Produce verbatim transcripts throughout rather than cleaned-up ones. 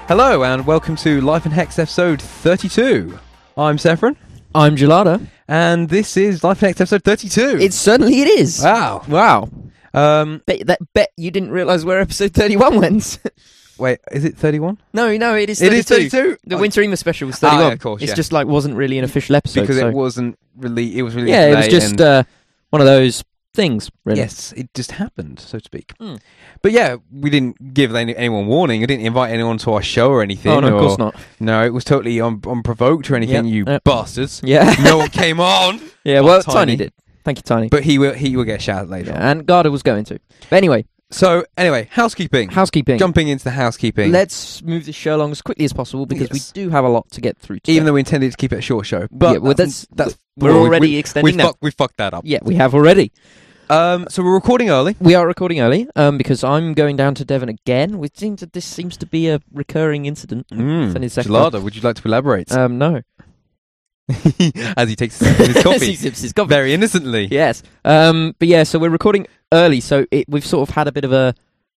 Hello and welcome to Life in Hex episode thirty-two. I'm Sephron. I'm Gelada. And this is Life in Hex episode thirty-two. It certainly it is. Wow. Wow. Um, Bet, that bet you didn't realise where episode thirty-one went. wait, is it thirty-one? no, no, it is It thirty-two. is thirty-two? The Oh. Winter Ema special was thirty-one. Ah, yeah, of course, It's yeah. just like wasn't really an official episode. Because so. it wasn't really, it was released Yeah, it was today just and- uh, one of those things, really. Yes, it just happened, so to speak. Mm. But yeah, we didn't give any, anyone warning. I didn't invite anyone to our show or anything. Oh, no, or, of course not. No, it was totally un- unprovoked or anything, Yep, you yep. bastards. Yeah. No one came on. yeah, But well, Tiny. Tiny. did. Thank you, Tiny. But he will, he will get shouted later on. Yeah, and Garda was going to. But anyway, So, anyway, housekeeping. housekeeping. Jumping into the housekeeping. Let's move this show along as quickly as possible because Yes. we do have a lot to get through today. Even though we intended to keep it a short show. But Yeah, well, that's, that's- that's we're we- already we, extending we, that. fuck, we fucked that up. Yeah, we have already. Um, so we're recording early. We are recording early um, because I'm going down to Devon again. Which seems that this seems to be a recurring incident. Mm. Send it second. Gelada, would you like to elaborate? Um, no. As he takes a sip of his As coffee. he sips his coffee. Very innocently. Yes. Um, but yeah, so we're recording early, so it, we've sort of had a bit of a,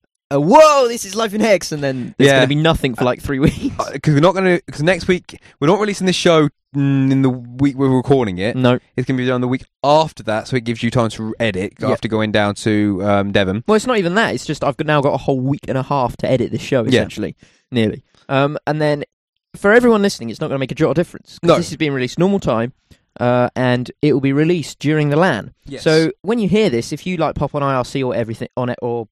a whoa, this is Life in Hex, and then there's Yeah. going to be nothing for like three weeks. Because we're not going to. Because next week we're not releasing this show mm, in the week we're recording it. No. It's going to be done the week after that, so it gives you time to edit Yep. after going down to um, Devon. Well, it's not even that. It's just I've now got a whole week and a half to edit this show, Yeah. essentially. Nearly. Um, and then for everyone listening, it's not going to make a jot of difference. 'Cause No. This is being released normal time, uh, and it will be released during the LAN. Yes. So when you hear this, if you like pop on I R C or everything on it, or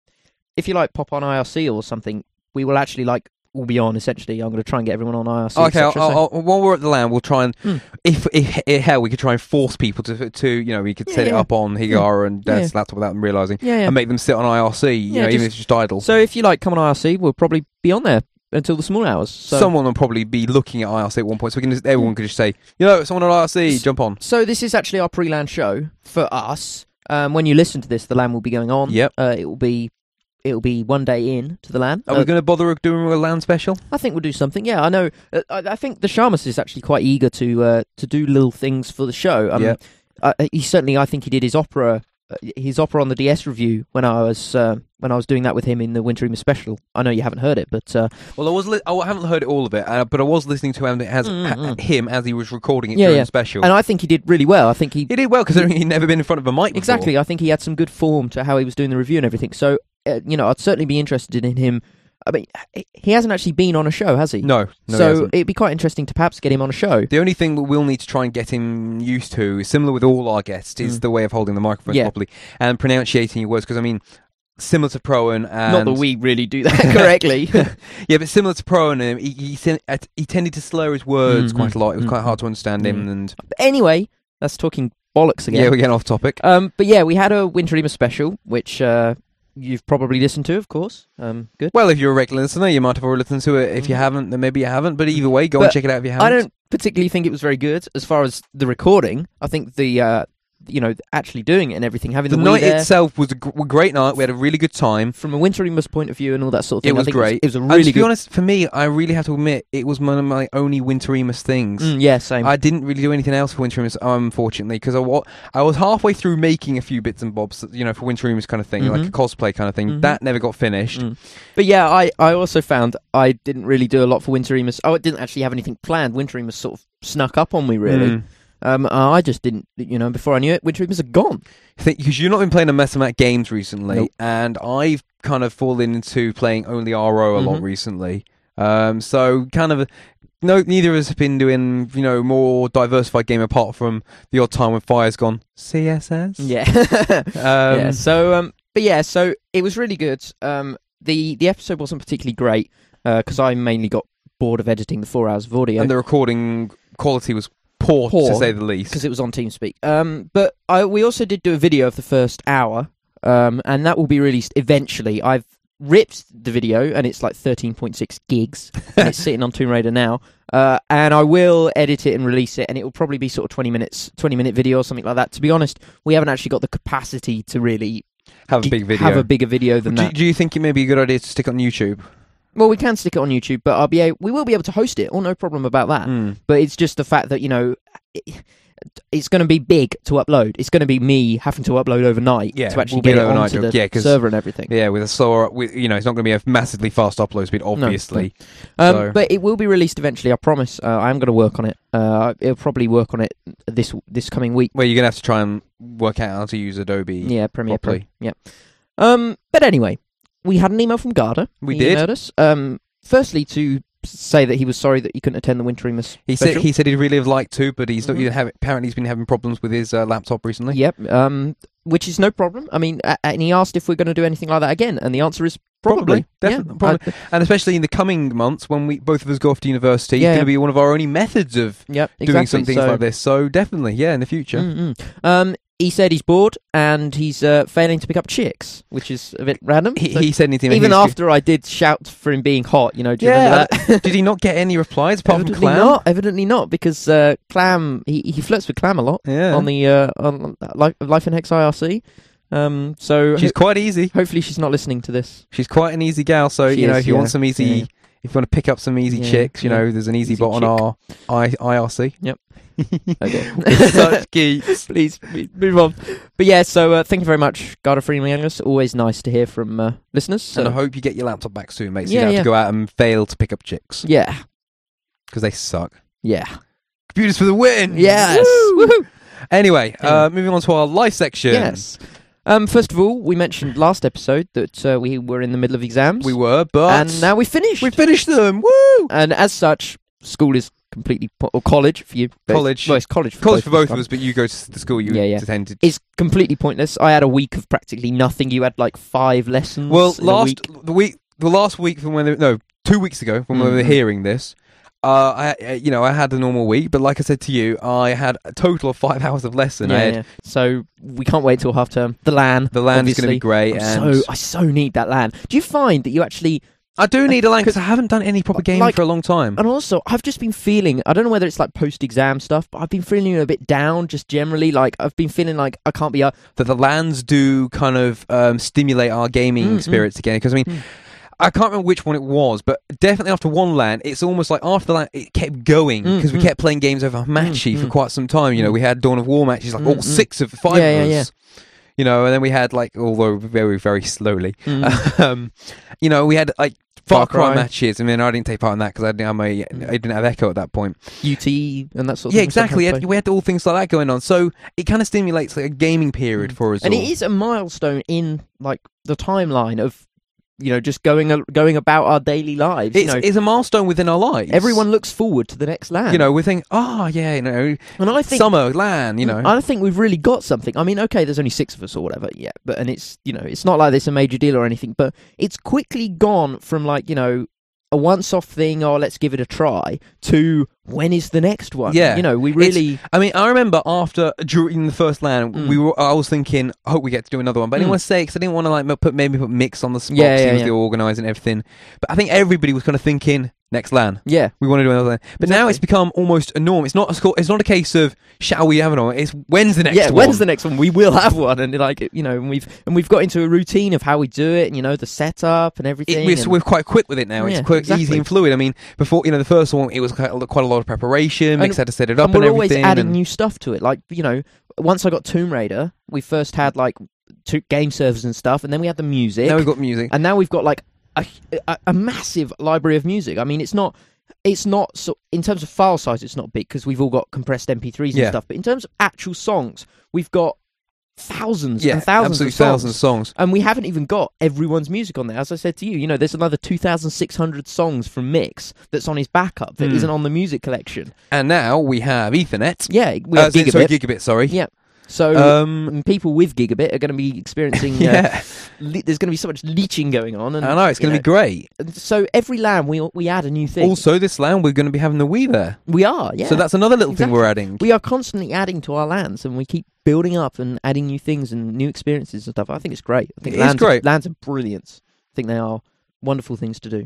if you like pop on I R C or something, we will actually like all be on. Essentially, I'm going to try and get everyone on I R C. Okay, et I'll, cetera, so- I'll, I'll- while we're at the land, we'll try and, Hmm. if, if, if hell, we could try and force people to, to you know, we could Yeah, set it yeah. up on Higara and Yeah. Dad's laptop without them realising, yeah, yeah. and make them sit on I R C, you Yeah, know, even just- if it's just idle. So if you like come on I R C, we'll probably be on there until the small hours. So, Someone will probably be looking at I R C at one point, so we can just, everyone could just say, you know, someone on I R C, S- jump on. so this is actually our pre-LAN show for us. Um, when you listen to this, the LAN will be going on. Yep. Uh, it will be. It will be one day in to the LAN. Are Uh, we going to bother doing a land special? I think we'll do something. Yeah, I know. Uh, I, I think the Shamus is actually quite eager to uh, to do little things for the show. Um, Yeah. uh, he certainly. I think he did his opera, uh, his opera on the D S review when I was uh, when I was doing that with him in the Winter Ema special. I know you haven't heard it, but uh, Well, I was li- I haven't heard all of it, uh, but I was listening to him as, Mm, ha- mm. him as he was recording it Yeah, during yeah. the special. and I think he did really well. I think he He did well, considering he'd never been in front of a mic before. exactly. I think he had some good form to how he was doing the review and everything. So uh, you know, I'd certainly be interested in him. I mean, he hasn't actually been on a show, has he? No, no he so hasn't. it'd be quite interesting to perhaps get him on a show. The only thing that we'll need to try and get him used to, is similar with all our guests, is Mm. the way of holding the microphone Yeah. properly and pronunciating your words. Because I mean, similar to Proan, and Not that we really do that correctly. yeah, but similar to Proan, um, he, he sen- uh, he tended to slur his words Mm, quite a lot. It was mm, quite hard to understand him, mm. and But anyway, that's talking bollocks again. yeah, we're getting off topic. Um, but yeah, we had a Winter Ema special, which uh, you've probably listened to, of course. Um, good. Well, if you're a regular listener, you might have already listened to it. If you Mhm. haven't, then maybe you haven't. But either way, go But and check it out if you haven't. I don't particularly think it was very good as far as the recording. I think the, uh, you know, actually doing it and everything, having The the, Wii night there, itself was a g- great night. We had a really good time. from a Winter Ema's point of view and all that sort of thing. It I was think great. It was, it was a And really to be good. honest, for me, I really have to admit, it was one of my only Winter Emas things. Mm, yeah, same. I didn't really do anything else for Winter Emas, unfortunately, because I, wa- I was halfway through making a few bits and bobs, you know, for Winter Emas kind of thing, like Mhm. a cosplay kind of thing. Mhm. That never got finished. Mm. But yeah, I, I also found I didn't really do a lot for Winter Ema's. Oh, I didn't actually have anything planned. Winter Ema's sort of snuck up on me, really. Mm. Um, uh, I just didn't, you know, before I knew it, Winter Ema's are gone. Because you've not been playing a mass amount of games recently, Nope. and I've kind of fallen into playing only R O a lot Mhm. recently. Um, so kind of, no, neither of us have been doing, you know, more diversified game apart from the odd time when Fire's gone C S S. Yeah. Um, yeah. So, um, but yeah, so it was really good. Um, the the episode wasn't particularly great because I mainly got bored of editing the four hours of audio And the recording quality was poor, Poor, to say the least. because it was on TeamSpeak. Um, but I we also did do a video of the first hour, um, and that will be released eventually. I've ripped the video, and it's like thirteen point six gigs, and it's sitting on Tomb Raider now. Uh, and I will edit it and release it, and it will probably be sort of twenty minutes, twenty minute video or something like that. To be honest, we haven't actually got the capacity to really Have a big video. have a bigger video than do, that. do you think it may be a good idea to stick it on YouTube? Well, we can stick it on YouTube, but I'll be a- we will be able to host it. Oh, no problem about that. Mm. But it's just the fact that, you know, it, it's going to be big to upload. It's going to be me having to upload overnight Yeah, to actually will be get it an overnight onto job. the Yeah, 'cause- server and everything. Yeah, with a slower, with, you know, it's not going to be a massively fast upload speed, obviously. Um, So- But it will be released eventually. I promise. Uh, I am going to work on it. Uh, it'll probably work on it this this coming week. Well, you're going to have to try and work out how to use Adobe. Yeah, Premiere Pro. properly. Yeah. Um, but anyway, we had an email from Garda. We he did. Emailed us. Um, firstly, to say that he was sorry that he couldn't attend the Winter Remus He special. said he said he'd really have liked to, but he's not. Mhm. You have, apparently, he's been having problems with his uh, laptop recently. Yep. Um, which is no problem. I mean, uh, and he asked if we're going to do anything like that again, and the answer is probably. Definitely, Yeah. probably. Uh, And especially in the coming months when we both of us go off to university, Yeah, it's yeah. going to be one of our only methods of yep. doing Exactly. some things so, like this. So definitely, yeah, in the future. Mm-mm. Um, he said he's bored and he's uh, failing to pick up chicks, which is a bit random. He, So he said anything. even he was- after I did shout for him being hot, you know, do you Yeah, remember that? did he not get any replies apart from Evidently Clam? not. Evidently not, because uh, Clam he, he flirts with Clam a lot Yeah, on the uh, on Life, Life in Hex I R C. Um, so she's ho- quite easy. hopefully she's not listening to this. She's quite an easy gal. So She you know, is, if you yeah. want some easy, Yeah. if you want to pick up some easy Yeah, chicks, you yeah. know, there's an easy, Easy bot on our I IRC. Yep. Okay. We're such geeks. Please, please move on. But yeah, so uh, thank you very much, Garda, for emailing us. Always nice to hear from uh, listeners. So. And I hope you get your laptop back soon, mate. So Yeah, you don't yeah. have to go out and fail to pick up chicks Yeah, because they suck. yeah, Computers for the win! yes. Woo! Woohoo! Anyway, uh, Anyway. moving on to our life section. Yes. Um, first of all, we mentioned last episode that uh, we were in the middle of exams. We were, but and now we finished. we finished them. Woo! And as such, school is completely po- or college for you. but it's- College. Well, it's college for College both for both of us. us, but you go to the school you Yeah, yeah. attended. It's completely pointless. I had a week of practically nothing. You had like five lessons. Well, in a last week. the week, the last week from when they, no, two weeks ago when we were Mhm. hearing this, uh, I uh, you know I had a normal week, but like I said to you, I had a total of five hours of lesson. I Yeah, had yeah. So we can't wait till half term. The LAN. the land is going to be obviously. great, I'm and so I so need that LAN. Do you find that you actually? I do need a land because I haven't done any proper gaming like- for a long time. And also, I've just been feeling. I don't know whether it's like post-exam stuff, but I've been feeling a bit down. Just generally, like I've been feeling like I can't be. Uh, That the lands do kind of um, stimulate our gaming Mm, mm. spirits again. Because I mean, Mm. I can't remember which one it was, but definitely after one LAN, it's almost like after the LAN, it kept going Mm, because we mm. kept playing games over Matchy Mm, for mm. quite some time. You know, Mm. we had Dawn of War matches, like Mm, all mm. six of five Yeah, of yeah, us. You know, and then we had like, although very, very slowly, mm, um, you know, we had like Far, Far Cry Cry. matches. I mean, I didn't take part in that because I didn't have my, I didn't have Echo at that point. U T and that sort of Yeah, thing. exactly. We Sometimes had, we had all things like that going on, so it kind of stimulates like a gaming period Mm. for us and all. it is a milestone in like the timeline of you know just going a- going about our daily lives. It's, you know, it's a milestone within our lives. everyone looks forward to the next LAN. you know, we think, oh yeah, you know, and I think summer LAN, you know. I think we've really got something. I mean, okay, there's only six of us or whatever, yeah, but and it's you know it's not like it's a major deal or anything, but it's quickly gone from like you know a once-off thing, or let's give it a try, to when is the next one? Yeah. you know, we really. I mean, I remember after during the first LAN, Mm. we were. I was thinking, I hope we get to do another one, but I didn't Mm. want to say because I didn't want to like m- put maybe put Mix on the spot. Yeah, 'cause yeah, he was yeah. the organizer and everything. But I think everybody was kind of thinking next LAN. Yeah, We want to do another LAN. But now Exactly. it's become almost a norm. It's not a sco- It's not a case of shall we have another one. It's when's the next yeah. one. When's the next one? We will have one, and like you know, and we've and we've got into a routine of how we do it, and you know, the setup and everything. It, we're, and- we're quite quick with it now. Yeah, It's quite exactly. easy and fluid. I mean, before you know, the first one, it was quite a, quite a lot of preparation. Mix And- had to set it up and and, we're always everything. adding and- new stuff to it. Like you know, once I got Tomb Raider, we first had like two game servers and stuff, and then we had the music, now we've got music. and now we've got like a, a, a massive library of music. I mean, it's not. It's not so in terms of file size. It's not big because we've all got compressed M P threes Yeah. and stuff. But in terms of actual songs, we've got thousands Yeah, and thousands absolutely of songs. thousands of songs. And we haven't even got everyone's music on there. As I said to you, you know, there's another two thousand six hundred songs from Mix that's on his backup that Mm. isn't on the music collection. And now we have Ethernet. Yeah, we Uh, have sorry, Gigabit. sorry, gigabit. Sorry. Yeah. So Um. and people with Gigabit are going to be experiencing. Uh, Yeah. le- there's going to be so much leeching going on. And, I know it's you going to be great. And so every LAN we we add a new thing. Also, this LAN we're going to be having the Wii there. we are, yeah. So that's another little thing Exactly. we're adding. We are constantly adding to our LANs, and we keep building up and adding new things and new experiences and stuff. I think it's great. I think It is LANs great. Are, LANs are brilliant. I think they are wonderful things to do.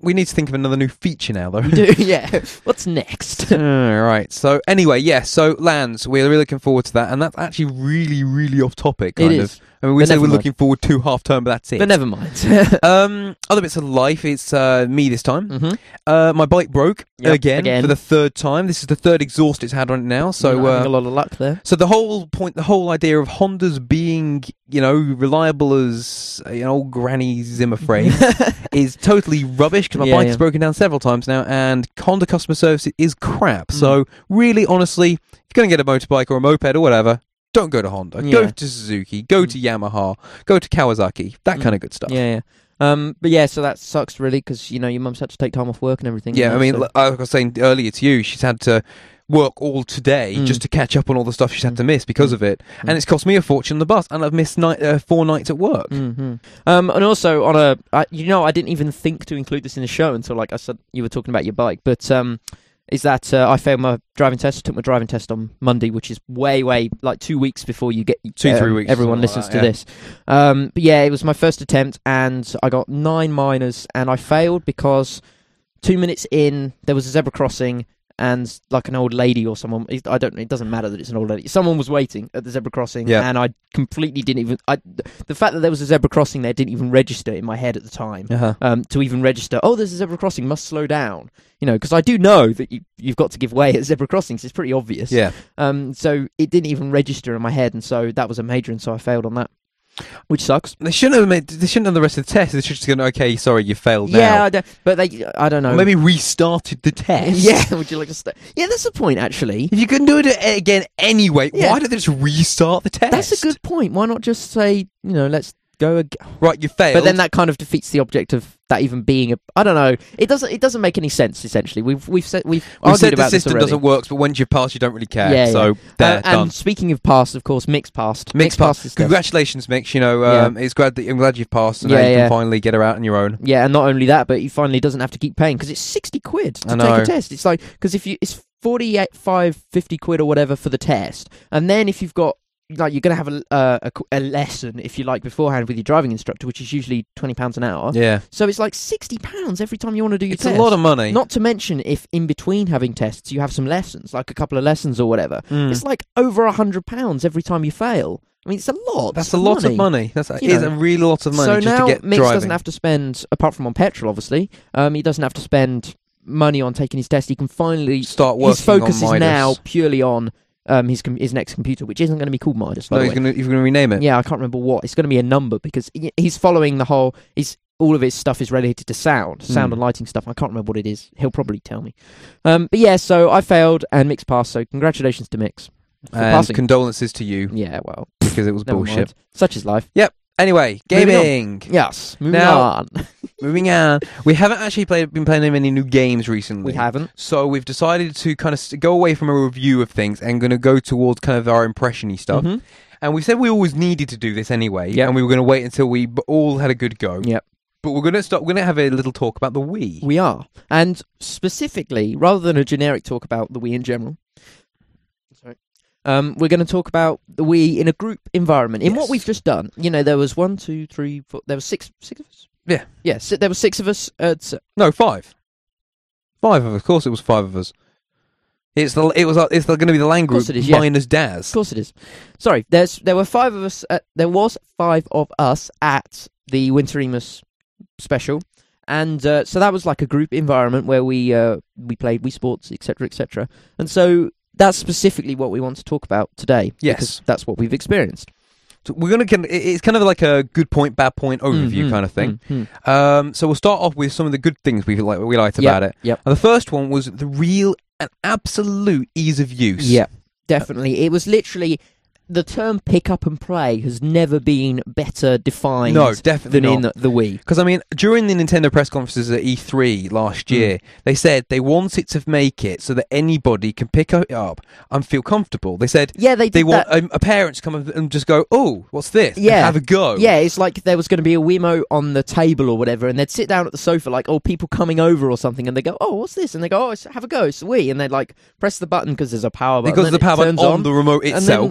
we need to think of another new feature now, though. We do, yeah. What's next? All right. So anyway, yeah. So Lands, we're really looking forward to that, and that's actually really, really off topic. Kind It of. is. I mean, we But say never we're mind. looking forward to half term, but that's it. But never mind. um, other bits of life. It's uh, me this time. Mhm. Uh, my bike broke Yep, again, again. for the third time. This is the third exhaust it's had on it now. So You're not having uh, a lot of luck there. So the whole point, the whole idea of Hondas being, you know, reliable as an old granny Zimmer frame is totally rubbish because my Yeah, bike's yeah. broken down several times now, and Honda customer service is crap. Mm. So really, honestly, if you're going to get a motorbike or a moped or whatever, don't go to Honda. Go Yeah. to Suzuki. Go to Yamaha. Go to Kawasaki. That Mm. kind of good stuff. Yeah, yeah. Um, but yeah, so that sucks really because you know your mum's had to take time off work and everything. Yeah, you know, I mean, so- like I was saying earlier to you, she's had to work all today Mm. just to catch up on all the stuff she's had Mm. to miss because Mm. of it, Mm. and it's cost me a fortune on the bus, and I've missed night, uh, four nights at work. hmm Um, and also on a, I, you know, I didn't even think to include this in the show until like I said you were talking about your bike, but um, is that uh, I failed my driving test. I took my driving test on Monday, which is way, way like two weeks before you get Two, uh, three weeks, Everyone something like listens that, to yeah. this. Um, but yeah, it was my first attempt, and I got nine minors, and I failed because two minutes in there was a zebra crossing. And like an old lady or someone, it- I don't. It doesn't matter that it's an old lady. Someone was waiting at the zebra crossing, Yeah. and I completely didn't even. I, the fact that there was a zebra crossing there didn't even register in my head at the time. Uh-huh. Um, to even register, oh, there's a zebra crossing, must slow down. You know, because I do know that you, you've got to give way at zebra crossings. It's pretty obvious. Yeah. Um. So it didn't even register in my head, and so that was a major, and so I failed on that, which sucks. They shouldn't have made. They shouldn't have the rest of the test. They should just go, okay, sorry, you failed now. Yeah, I don't, but they. I don't know. Or maybe restarted the test. Yeah. Would you like to? St- yeah, that's the point. Actually, If you can do it again anyway, Yeah. why don't they just restart the test? that's a good point. Why not just say, you know, let's go again? Right, you failed. But then that kind of defeats the object of that even being a. I don't know. It doesn't. It doesn't make any sense. Essentially, we've we've said we've, we argued said the about this system already. doesn't work, but once you pass, you don't really care. Yeah, so yeah. there, Uh, done. and speaking of passed, of course, Mick's passed. Mix Mick's passed this test. Congratulations, Mix. You know, um, it's glad that I'm glad you've passed, and now Yeah, you can yeah. finally get her out on your own. Yeah, and not only that, but he finally doesn't have to keep paying because it's sixty quid to I take know. a test. It's like because if you it's forty-eight, five, fifty quid or whatever for the test, and then if you've got like you're gonna have a uh, a, a lesson if you like beforehand with your driving instructor, which is usually twenty pounds an hour. Yeah, So it's like sixty pounds every time you want to do your it's test. a lot of money. Not to mention if in between having tests you have some lessons, like a couple of lessons or whatever. Mm. It's like over a hundred pounds every time you fail. I mean, it's a lot. That's a lot of money. That's You it is know. a really lot of money So just now to get Mix driving. doesn't have to spend, apart from on petrol, obviously. Um, he doesn't have to spend money on taking his test. He can finally start working. his focus on is Midas. now purely on um his com- his next computer, which isn't going to be called Midas. By No, the he's way. going to he's going to rename it. Yeah, I can't remember what. It's going to be a number because he- he's following the whole. He's all of his stuff is related to sound, sound Mm. and lighting stuff. I can't remember what it is. He'll probably tell me. Um, but yeah, so I failed and Mix passed. So congratulations to Mix for And passing. condolences to you Yeah, well, because it was never bullshit. mind. Such is life. Anyway, Moving on. gaming. Yes. Moving Now- on. Moving on. We haven't actually played, been playing many new games recently. We haven't. So we've decided to kind of s- go away from a review of things and going to go towards kind of our impression-y stuff. Mhm. And we said we always needed to do this anyway. Yep. And we were going to wait until we b- all had a good go. Yep. But we're going to start. We're going to have a little talk about the Wii. We are. And specifically, rather than a generic talk about the Wii in general, sorry, um, we're going to talk about the Wii in a group environment. In Yes. what we've just done, you know, there was one, two, three, four. There was six, six of us. Yeah. Yeah. Si- there were six of us. At, No, five. Five of us. Of course, it was five of us. It's the. It was. uh, It's going to be the Land course Group it is, yeah. minus of Daz. course, it is. Sorry. There's there were five of us. At, there was five of us at the Winter Emus special, and uh, so that was like a group environment where we uh, we played Wii Sports, et cetera, et cetera. And so that's specifically what we want to talk about today. Yes. because that's what we've experienced. So we're going to. It's kind of like a good point, bad point overview Mhm, kind of thing. mhm. Um, so we'll start off with some of the good things we like we liked Yep, about it. yep. And the first one was the real and absolute ease of use. Yeah, definitely. It was literally the term pick up and play has never been better defined No, definitely than in not. the, the Wii. Because I mean, during the Nintendo press conferences at E three last Mm. year, they said they wanted to make it so that anybody can pick it up and feel comfortable. They said Yeah, they did they want that. a, a parent to come up and just go, "Oh, what's this?" and Yeah. have a go. Yeah, it's like there was going to be a Wiimote on the table or whatever, and they'd sit down at the sofa like, oh, people coming over or something, and they go, oh, what's this? And they go, oh, it's, have a go, it's the Wii, and they'd like press the button because there's a power button. because then the it power button turns on, the remote and itself. then, you know,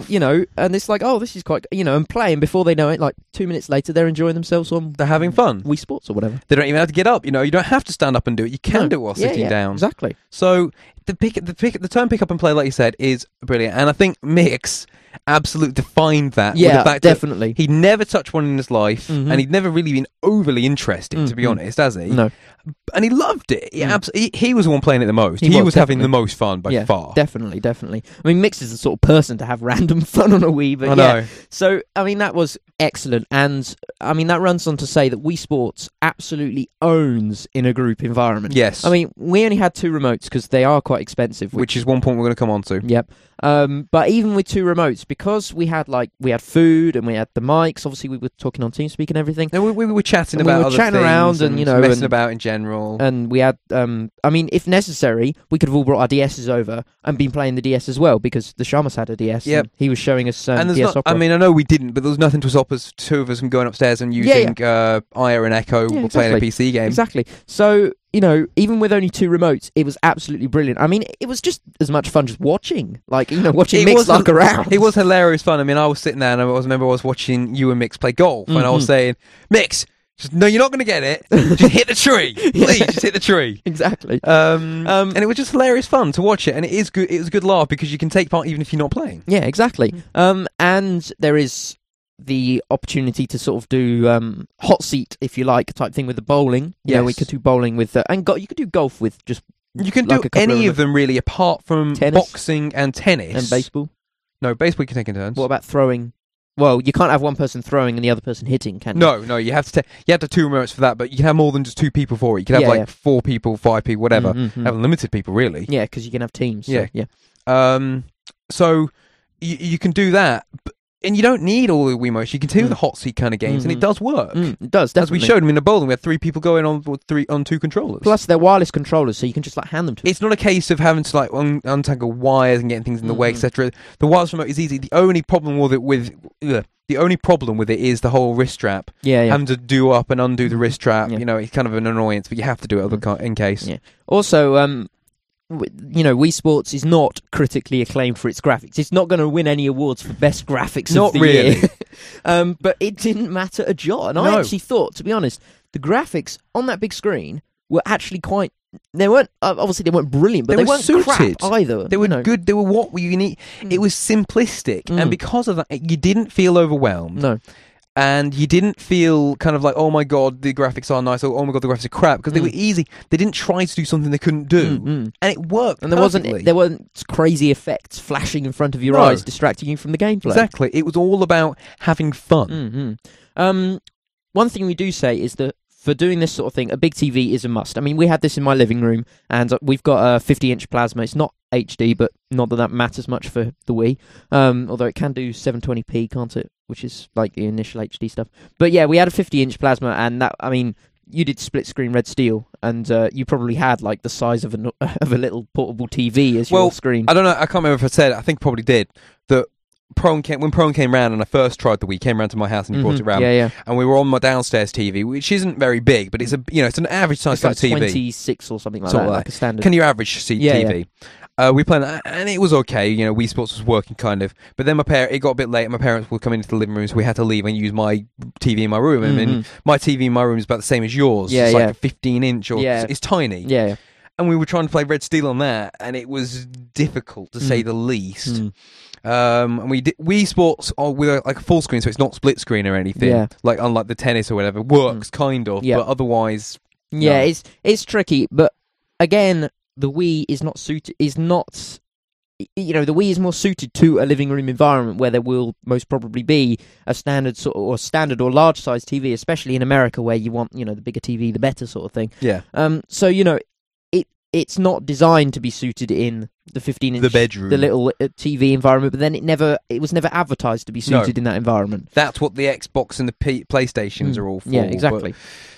and it's like, oh, this is quite, you know, and playing before they know it. Like two minutes later, they're enjoying themselves on. They're having fun. Wii Sports or whatever. They don't even have to get up. You know, you don't have to stand up and do it. You can No. do it while Yeah, sitting yeah, down. Exactly. So the pick, the pick, the term pick up and play, like you said, is brilliant. And I think Mix absolutely defined that. with Yeah, the fact that definitely. he'd never touched one in his life, Mhm. and he'd never really been overly interested, to be Mhm. honest, has he? No. And he loved it. He, Mm. abs- he, he was the one playing it the most. He He, was, was having the definitely. most fun by yeah, far. Definitely, definitely. I mean, Mix is the sort of person to have random fun on a Wii, but I yeah. know. So, I mean, that was excellent. And, I mean, that runs on to say that Wii Sports absolutely owns in a group environment. Yes. I mean, we only had two remotes because they are quite expensive. which is one point we're going to come on to. Yep. Um, but even with two remotes, because we had like we had food and we had the mics. Obviously, we were talking on TeamSpeak and everything, And we, we were chatting And we about were other chatting things around and, you know, messing and- about in general. and we had. Um, I mean, if necessary, we could have all brought our D S's over and been playing the D S as well because the Shamus had a D S. Yep. and he was showing us um, and there's D S not, Opera. I mean, I know we didn't, but there was nothing to stop us, two of us, from going upstairs and Yeah, using uh, Aya and Echo Yeah, or playing a exactly. P C game. Exactly. So, you know, even with only two remotes, it was absolutely brilliant. I mean, it was just as much fun just watching, like, you know, watching It Mix was luck hil- around. It was hilarious fun. I mean, I was sitting there and I was, remember I was watching you and Mix play golf, and I was Mhm. saying, Mix, just, no, you're not going to get it. Just hit the tree. Please, just hit the tree. Exactly. Um, Um, and it was just hilarious fun to watch it, and it is good. It was a good laugh because you can take part even if you're not playing. Yeah, exactly. Um, and there is the opportunity to sort of do um, hot seat, if you like, type thing with the bowling. Yeah, we Yes. could do bowling with, uh, and go- you could do golf with just You can like do a couple any of of them really, apart from Tennis? boxing and tennis and baseball. No, baseball you can take in turns. What about throwing? Well, you can't have one person throwing and the other person hitting, can you? No, no, you have to. Ta- you have to two remotes for that, but you can have more than just two people for it. You can have Yeah, like yeah. four people, five people, whatever. Mhm, mhm. Have unlimited people, really. Yeah, because you can have teams. So, Yeah. yeah. Um, so you, you can do that, but, and you don't need all the Wiimotes. You can do Mm. the hot seat kind of games, and Mhm. it does work. Mm, it does, As definitely. we showed them in the bowling, we had three people going on with three on two controllers. Plus, they're wireless controllers, so you can just like hand them to It's not a case of having to like un- untangle wires and getting things in the way, Mhm. et cetera. The wireless remote is easy. The only problem with it, with ugh, the only problem with it is the whole wrist strap. Yeah, yeah. Having to do up and undo the wrist strap. Yeah. You know, it's kind of an annoyance, but you have to do it other Mm. ki- in case. Yeah. Also, um, w- you know, Wii Sports is not critically acclaimed for its graphics. It's not going to win any awards for best graphics Not of the really. year. um, but it didn't matter a jot. And I No. actually thought, to be honest, the graphics on that big screen were actually quite. They weren't uh, obviously they weren't brilliant, but They they, were weren't suited. crap either. They were you know. good. They were what you need. Mm. It was simplistic, Mm. and because of that, you didn't feel overwhelmed. No. And you didn't feel kind of like, oh my god, the graphics are nice, or oh my god, the graphics are crap, because they Mm. were easy. They didn't try to do something they couldn't do, Mm, mm. and it worked. And there perfectly. wasn't there weren't crazy effects flashing in front of your No. eyes, distracting you from the gameplay. Exactly. It was all about having fun. Mm-hmm. Um, one thing we do say is that for doing this sort of thing, a big T V is a must. I mean, we had this in my living room, and we've got a fifty-inch plasma. It's not H D, but not that that matters much for the Wii. Um, although it can do seven twenty p, can't it? Which is like the initial H D stuff. But yeah, we had a fifty-inch plasma, and that, I mean, you did split screen Red Steel, and uh, you probably had like the size of a no- of a little portable T V as Well, your screen. I don't know. I can't remember if I said it. I think I probably did. That Prone came when Prone came round, and I first tried the Wii. Came round to my house and he brought Mhm. it round, Yeah, yeah. and we were on my downstairs T V, which isn't very big, but it's a you know it's an average size It's like T V. twenty-six or something like Something that, like like a standard. Can you average see Yeah, T V? Uh, we played that, and it was okay. You know, Wii Sports was working kind of, but then my parent it got a bit late. And my parents were coming into the living room, so we had to leave and use my T V in my room. I mean, Mhm. my T V in my room is about the same as yours. Yeah, it's yeah. like a fifteen inch, or Yeah. it's, it's tiny. Yeah, yeah. And we were trying to play Red Steel on that, and it was difficult to say Mm. the least. Mm. Um, and we did, Wii Sports are with a, like a full screen, so it's not split screen or anything. Yeah. Like unlike the tennis or whatever, works kind of, Yeah. but otherwise, Yeah, No. it's it's tricky, but again, the Wii is not suited. Is not, you know, the Wii is more suited to a living room environment where there will most probably be a standard sort of, or standard or large size T V, especially in America where you want, you know, the bigger T V, the better sort of thing. yeah, Um, so you know, it it's not designed to be suited in the fifteen inch, the bedroom. the little uh, T V environment. But then it never, it was never advertised to be No. suited in that environment. That's what the Xbox and the P- PlayStations Mm. are all for. Yeah, but- exactly.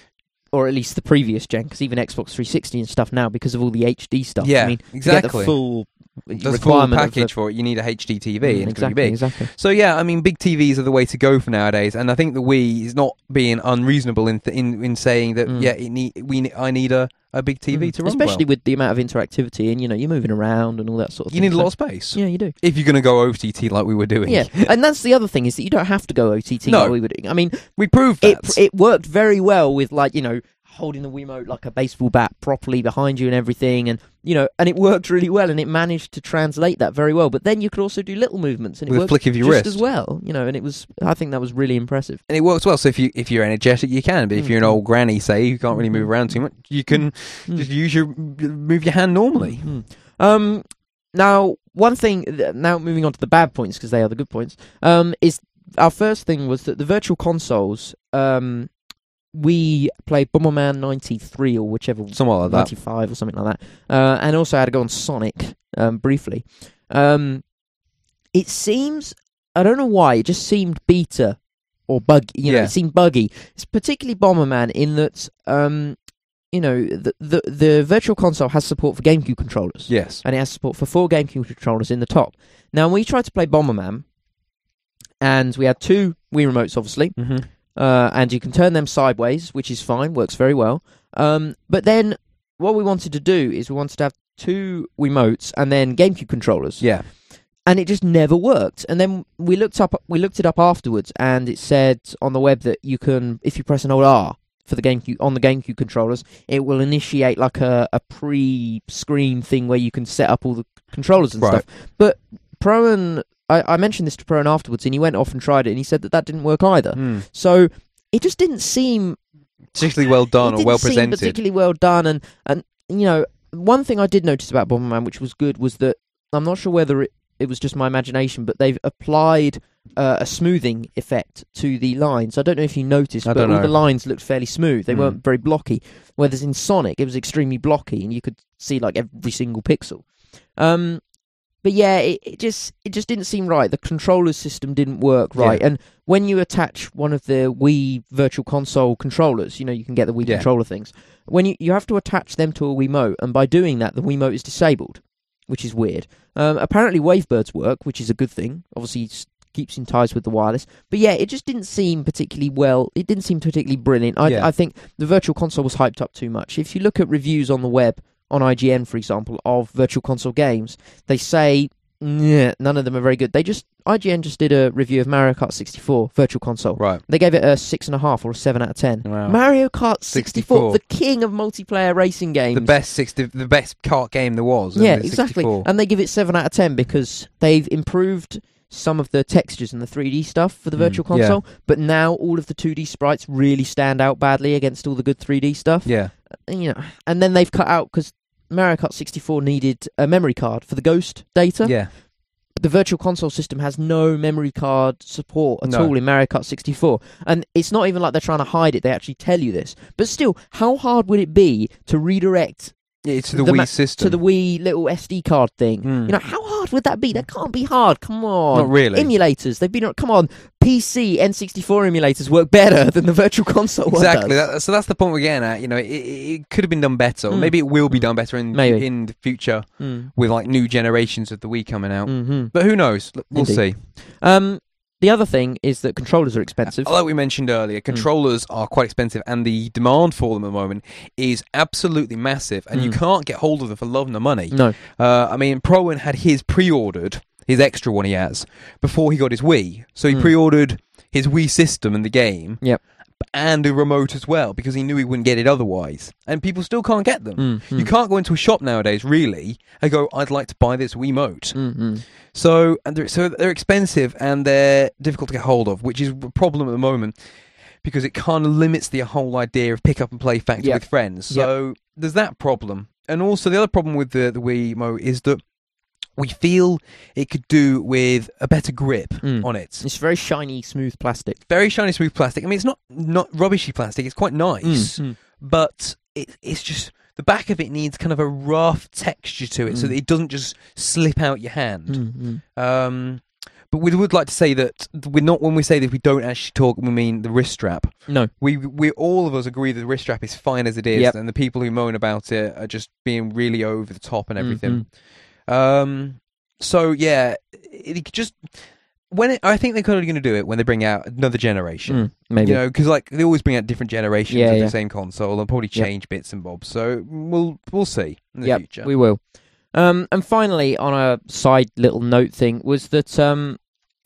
Or at least the previous gen, because even Xbox three sixty and stuff now, because of all the H D stuff. Yeah, I mean, you get exactly. the full There's a full requirement of package the- for it. You need a H D T V, Mm, and it's exactly, going to be big. exactly. So yeah, I mean, big T Vs are the way to go for nowadays, and I think the Wii is not being unreasonable in th- in in saying that Mm. yeah, it need we ne- I need a, a big T V Mm. to run Especially well. with the amount of interactivity, and you know, you're moving around and all that sort of You thing. need a so- lot of space Yeah, you do. if you're going to go O T T like we were doing. Yeah, and that's the other thing is that you don't have to go O T T No. like we were doing. I mean, we proved it that. it worked very well with like you know holding the Wiimote like a baseball bat properly behind you and everything, and you know, and it worked really well, and it managed to translate that very well. But then you could also do little movements, and it With a worked flick of your just wrist. as well, you know. And it was, I think that was really impressive. And it works well. So if you if you're energetic, you can. But if you're an Mhm. old granny, say, who can't really move around too much, you can Mm. just use your move your hand normally. Mhm. Um, now one thing. Now moving on to the bad points because they are the good points. Um, is our first thing was that the virtual consoles. Um. We played Bomberman ninety-three or whichever, Somewhat like that. ninety-five or something like that, uh, and also had to go on Sonic um, briefly. Um, it seems, I don't know why, it just seemed beta or buggy. You know, Yeah. it seemed buggy. It's particularly Bomberman in that, um, you know, the, the the virtual console has support for GameCube controllers, Yes. and it has support for four GameCube controllers in the top. Now, we tried to play Bomberman, and we had two Wii remotes, obviously. Mm-hmm. Uh, and you can turn them sideways, which is fine, works very well. Um, but then what we wanted to do is we wanted to have two Wiimotes and then GameCube controllers, Yeah. and it just never worked. And then we looked up, we looked it up afterwards, and it said on the web that you can, if you press an old R for the GameCube on the GameCube controllers, it will initiate like a, a pre-screen thing where you can set up all the controllers and Right. stuff. But Pro and I, I mentioned this to Pro afterwards, and he went off and tried it, and he said that that didn't work either. Mm. So it just didn't seem Particularly well it done or didn't well seem presented. particularly well done. And and you know, one thing I did notice about Bomberman, which was good, was that I'm not sure whether it, it was just my imagination, but they've applied uh, a smoothing effect to the lines. I don't know if you noticed, I but don't all know. the lines looked fairly smooth. They Mm. weren't very blocky. Whereas in Sonic, it was extremely blocky, and you could see like every single pixel. Um, But yeah, it, it just it just didn't seem right. The controller system didn't work right. Yeah. And when you attach one of the Wii Virtual Console controllers, you know, you can get the Wii Yeah. controller things. When you you have to attach them to a Wiimote, and by doing that, the Wiimote is disabled, which is weird. Um, apparently, Wavebirds work, which is a good thing. Obviously, it keeps in ties with the wireless. But yeah, it just didn't seem particularly well. It didn't seem particularly brilliant. I Yeah. I think the Virtual Console was hyped up too much. If you look at reviews on the web, on I G N, for example, of Virtual Console games, they say, nah, none of them are very good. They just I G N just did a review of Mario Kart sixty-four Virtual Console. Right. They gave it a six and a half or a seven out of ten. Wow. Mario Kart sixty-four, sixty-four. the king of multiplayer racing games. The best sixty, the best kart game there was. Yeah, the exactly. sixty-four. And they give it seven out of ten because they've improved some of the textures and the three D stuff for the Mm, Virtual yeah. Console, but now all of the two D sprites really stand out badly against all the good three D stuff. Yeah. And, you know, and then they've cut out because Mario Kart sixty-four needed a memory card for the ghost data. Yeah. The Virtual Console system has no memory card support at No. all in Mario Kart sixty-four. And it's not even like they're trying to hide it, they actually tell you this. But still, how hard would it be to redirect Yeah, it's the, The Wii ma- system. to the Wii little S D card thing? Mm. You know, how hard would that be? That can't be hard. Come on. Not really. Emulators, they've been, come on, P C N sixty-four emulators work better than the Virtual Console one Exactly. does. That, so that's the point we're getting at. You know, it, it, it could have been done better, or Mm. maybe it will be done better in Maybe. in the future Mm. with like new generations of the Wii coming out. Mhm. But who knows? L- We'll Indeed. see. Um, the other thing is that controllers are expensive. Like we mentioned earlier, controllers are quite expensive, and the demand for them at the moment is absolutely massive, and you Mm. can't get hold of them for love nor money. No. Uh, I mean, Prowan had his pre-ordered, his extra one he has, before he got his Wii. So he Mm. pre-ordered his Wii system and the game, Yep. and a remote as well, because he knew he wouldn't get it otherwise. And people still can't get them. Mm, You mm, can't go into a shop nowadays, really, and go, I'd like to buy this Wiimote. mm, mm. So, and they're, so they're expensive and they're difficult to get hold of, which is a problem at the moment because it kind of limits the whole idea of pick up and play factor Yep. with friends. So there's that problem. And also the other problem with the, the Wiimote is that we feel it could do with a better grip Mm. on it. It's very shiny, smooth plastic. Very shiny, smooth plastic. I mean, it's not, not rubbishy plastic. It's quite nice. Mm, mm. But it, it's just... The back of it needs kind of a rough texture to it so Mm. that it doesn't just slip out your hand. Mm, mm. Um, but we would like to say that we're not, when we say that we don't actually talk, we mean the wrist strap. No. We we all of us agree that the wrist strap is fine as it is, Yep. and the people who moan about it are just being really over the top and everything. Um, so yeah, it, it just when it, I think they're kind of going to do it when they bring out another generation. Mm, maybe. You know, because like they always bring out different generations Yeah, of yeah. the same console and probably Yep. change bits and bobs. So we'll we'll see in the Yep, future. we will. Um, and finally, on a side little note thing, was that um,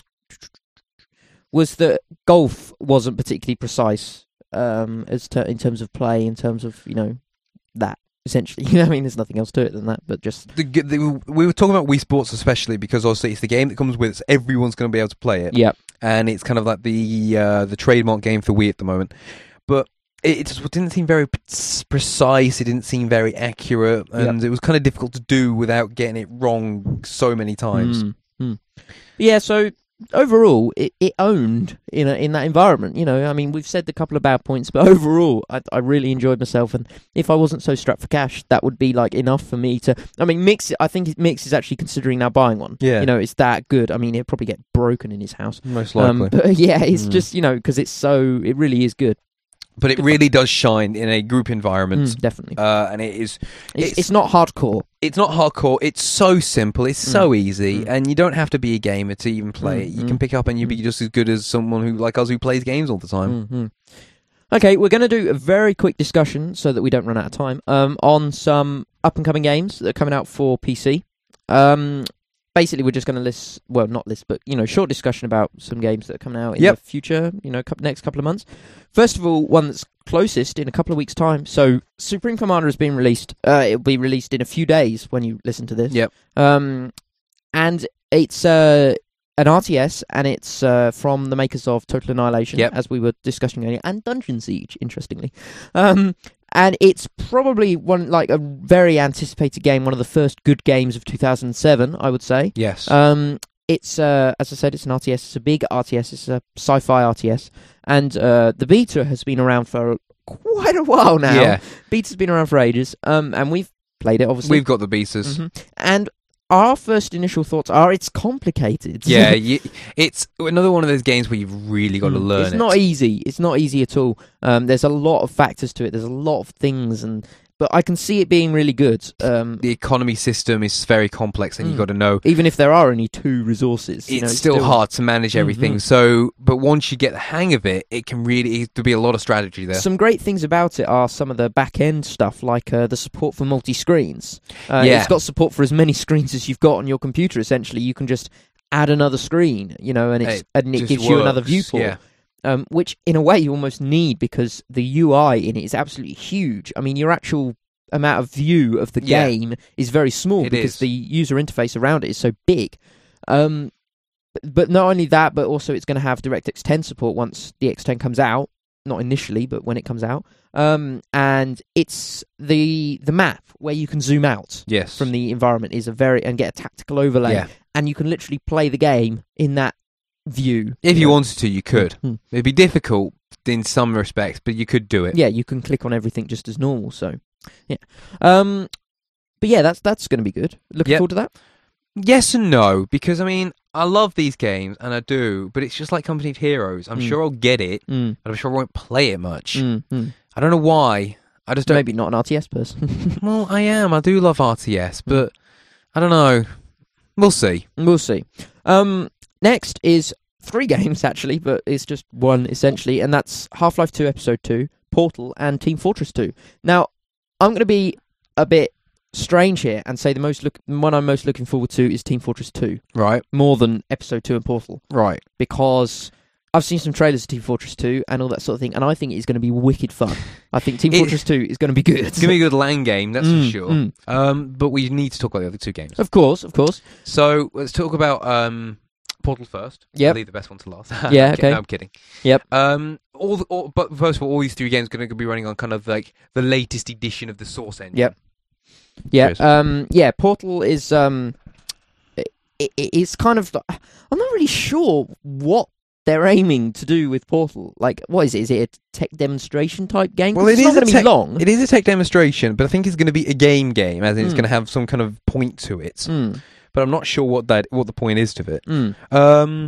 was that golf wasn't particularly precise um, as ter- in terms of play, in terms of you know that essentially. You know, I mean, there's nothing else to it than that, but just The, the, we were talking about Wii Sports especially because obviously it's the game that comes with it, so everyone's going to be able to play it. yeah, And it's kind of like the uh, the trademark game for Wii at the moment. But it, it just didn't seem very p- precise, it didn't seem very accurate, and it was kind of difficult to do without getting it wrong so many times. Mm, mm. Yeah, so overall, it, it owned in a, in that environment. You know, I mean, we've said a couple of bad points, but overall, I, I really enjoyed myself. And if I wasn't so strapped for cash, that would be like enough for me to. I mean, Mix. I think Mix is actually considering now buying one. Yeah. you know, it's that good. I mean, it'd probably get broken in his house. Most likely. Um, but yeah, it's Mm. just you know because it's so. It really is good. But it good really does shine in a group environment. Mm, definitely, Uh, and it is it's, it's- it's not hardcore. it's not hardcore, it's so simple, it's so easy, Mm. and you don't have to be a gamer to even play Mm, it. You mm, can pick up and you'll mm. be just as good as someone who like us who plays games all the time. hmm Okay, we're going to do a very quick discussion so that we don't run out of time um, on some up and coming games that are coming out for P C. Um, basically, we're just going to list, well, not list, but you know, short discussion about some games that are coming out in Yep. the future. You know, couple, next couple of months. First of all, one that's closest in a couple of weeks' time. So, Supreme Commander has been released. Uh, it'll be released in a few days when you listen to this. Yep. Um, and it's uh, an R T S, and it's uh, from the makers of Total Annihilation, Yep. as we were discussing earlier, and Dungeon Siege, interestingly. Um, and it's probably one like a very anticipated game, one of the first good games of two thousand seven, I would say. Yes. Um, it's uh, as I said, it's an R T S. It's a big R T S. It's a sci-fi R T S, and uh, the beta has been around for quite a while now. yeah, Beta's been around for ages, um, and we've played it obviously. we've got the betas. Mhm. And our first initial thoughts are it's complicated. Yeah, you, it's another one of those games where you've really got to Mm, learn It's it. not easy. It's not easy at all. Um, there's a lot of factors to it. There's a lot of things, and but I can see it being really good. Um, The economy system is very complex, and Mm. you've got to know. even if there are only two resources, It's, you know, still, hard to manage everything. Mhm. So, but once you get the hang of it, it can really there'll be a lot of strategy there. Some great things about it are some of the back end stuff, like uh, the support for multi screens. Uh, Yeah. It's got support for as many screens as you've got on your computer. Essentially, you can just add another screen, you know, and it's It and it just gives you another works, viewport. yeah. Um, which in a way you almost need because the U I in it is absolutely huge. I mean, your actual amount of view of the Yeah. game is very small It because is. the user interface around it is so big. Um, but not only that, but also it's going to have DirectX ten support once the X ten comes out. Not initially, but when it comes out. Um, and it's the the map where you can zoom out Yes. from the environment is a very and get a tactical overlay, Yeah. and you can literally play the game in that view. If you know. wanted to, you could. Hmm. It'd be difficult in some respects, but you could do it. Yeah, you can click on everything just as normal. So, yeah. Um, but yeah, that's that's going to be good. Looking Yep. forward to that. Yes and no, because I mean, I love these games, and I do, but it's just like Company of Heroes. I'm Mm. sure I'll get it, Mm, but I'm sure I won't play it much. mm, mm. I don't know why. I just don't. Maybe not an R T S person. Well, I am. I do love R T S, but I don't know. We'll see. We'll see. Um, next is three games actually, but it's just one essentially, and that's Half-Life two Episode two, Portal, and Team Fortress two. Now, I'm going to be a bit strange here and say the most look one I'm most looking forward to is Team Fortress two, Right. more than Episode two and Portal, Right. because I've seen some trailers of Team Fortress two and all that sort of thing, and I think it's going to be wicked fun. I think Team It- Fortress two is going to be good. It's gonna be a good LAN game, that's Mm, for sure. mm. Um, but we need to talk about the other two games. Of course, of course. So let's talk about um, Portal first. Yep. I'll leave the best one to last. Yeah, I'm kidding. okay. No, I'm kidding. Yep. Um, all, the, all but first of all, all these three games are going to be running on kind of like the latest edition of the Source engine. Yep. Yeah, Cheers. um, yeah. Portal is um, it, it, it's kind of. I'm not really sure what they're aiming to do with Portal. Like, what is it? Is it a tech demonstration type game? 'Cause Well, it it's is not a going to be tech- long. It is a tech demonstration, but I think it's going to be a game game, as in it's Mm. going to have some kind of point to it. Mm, But I'm not sure what that what the point is to it. mm. Um,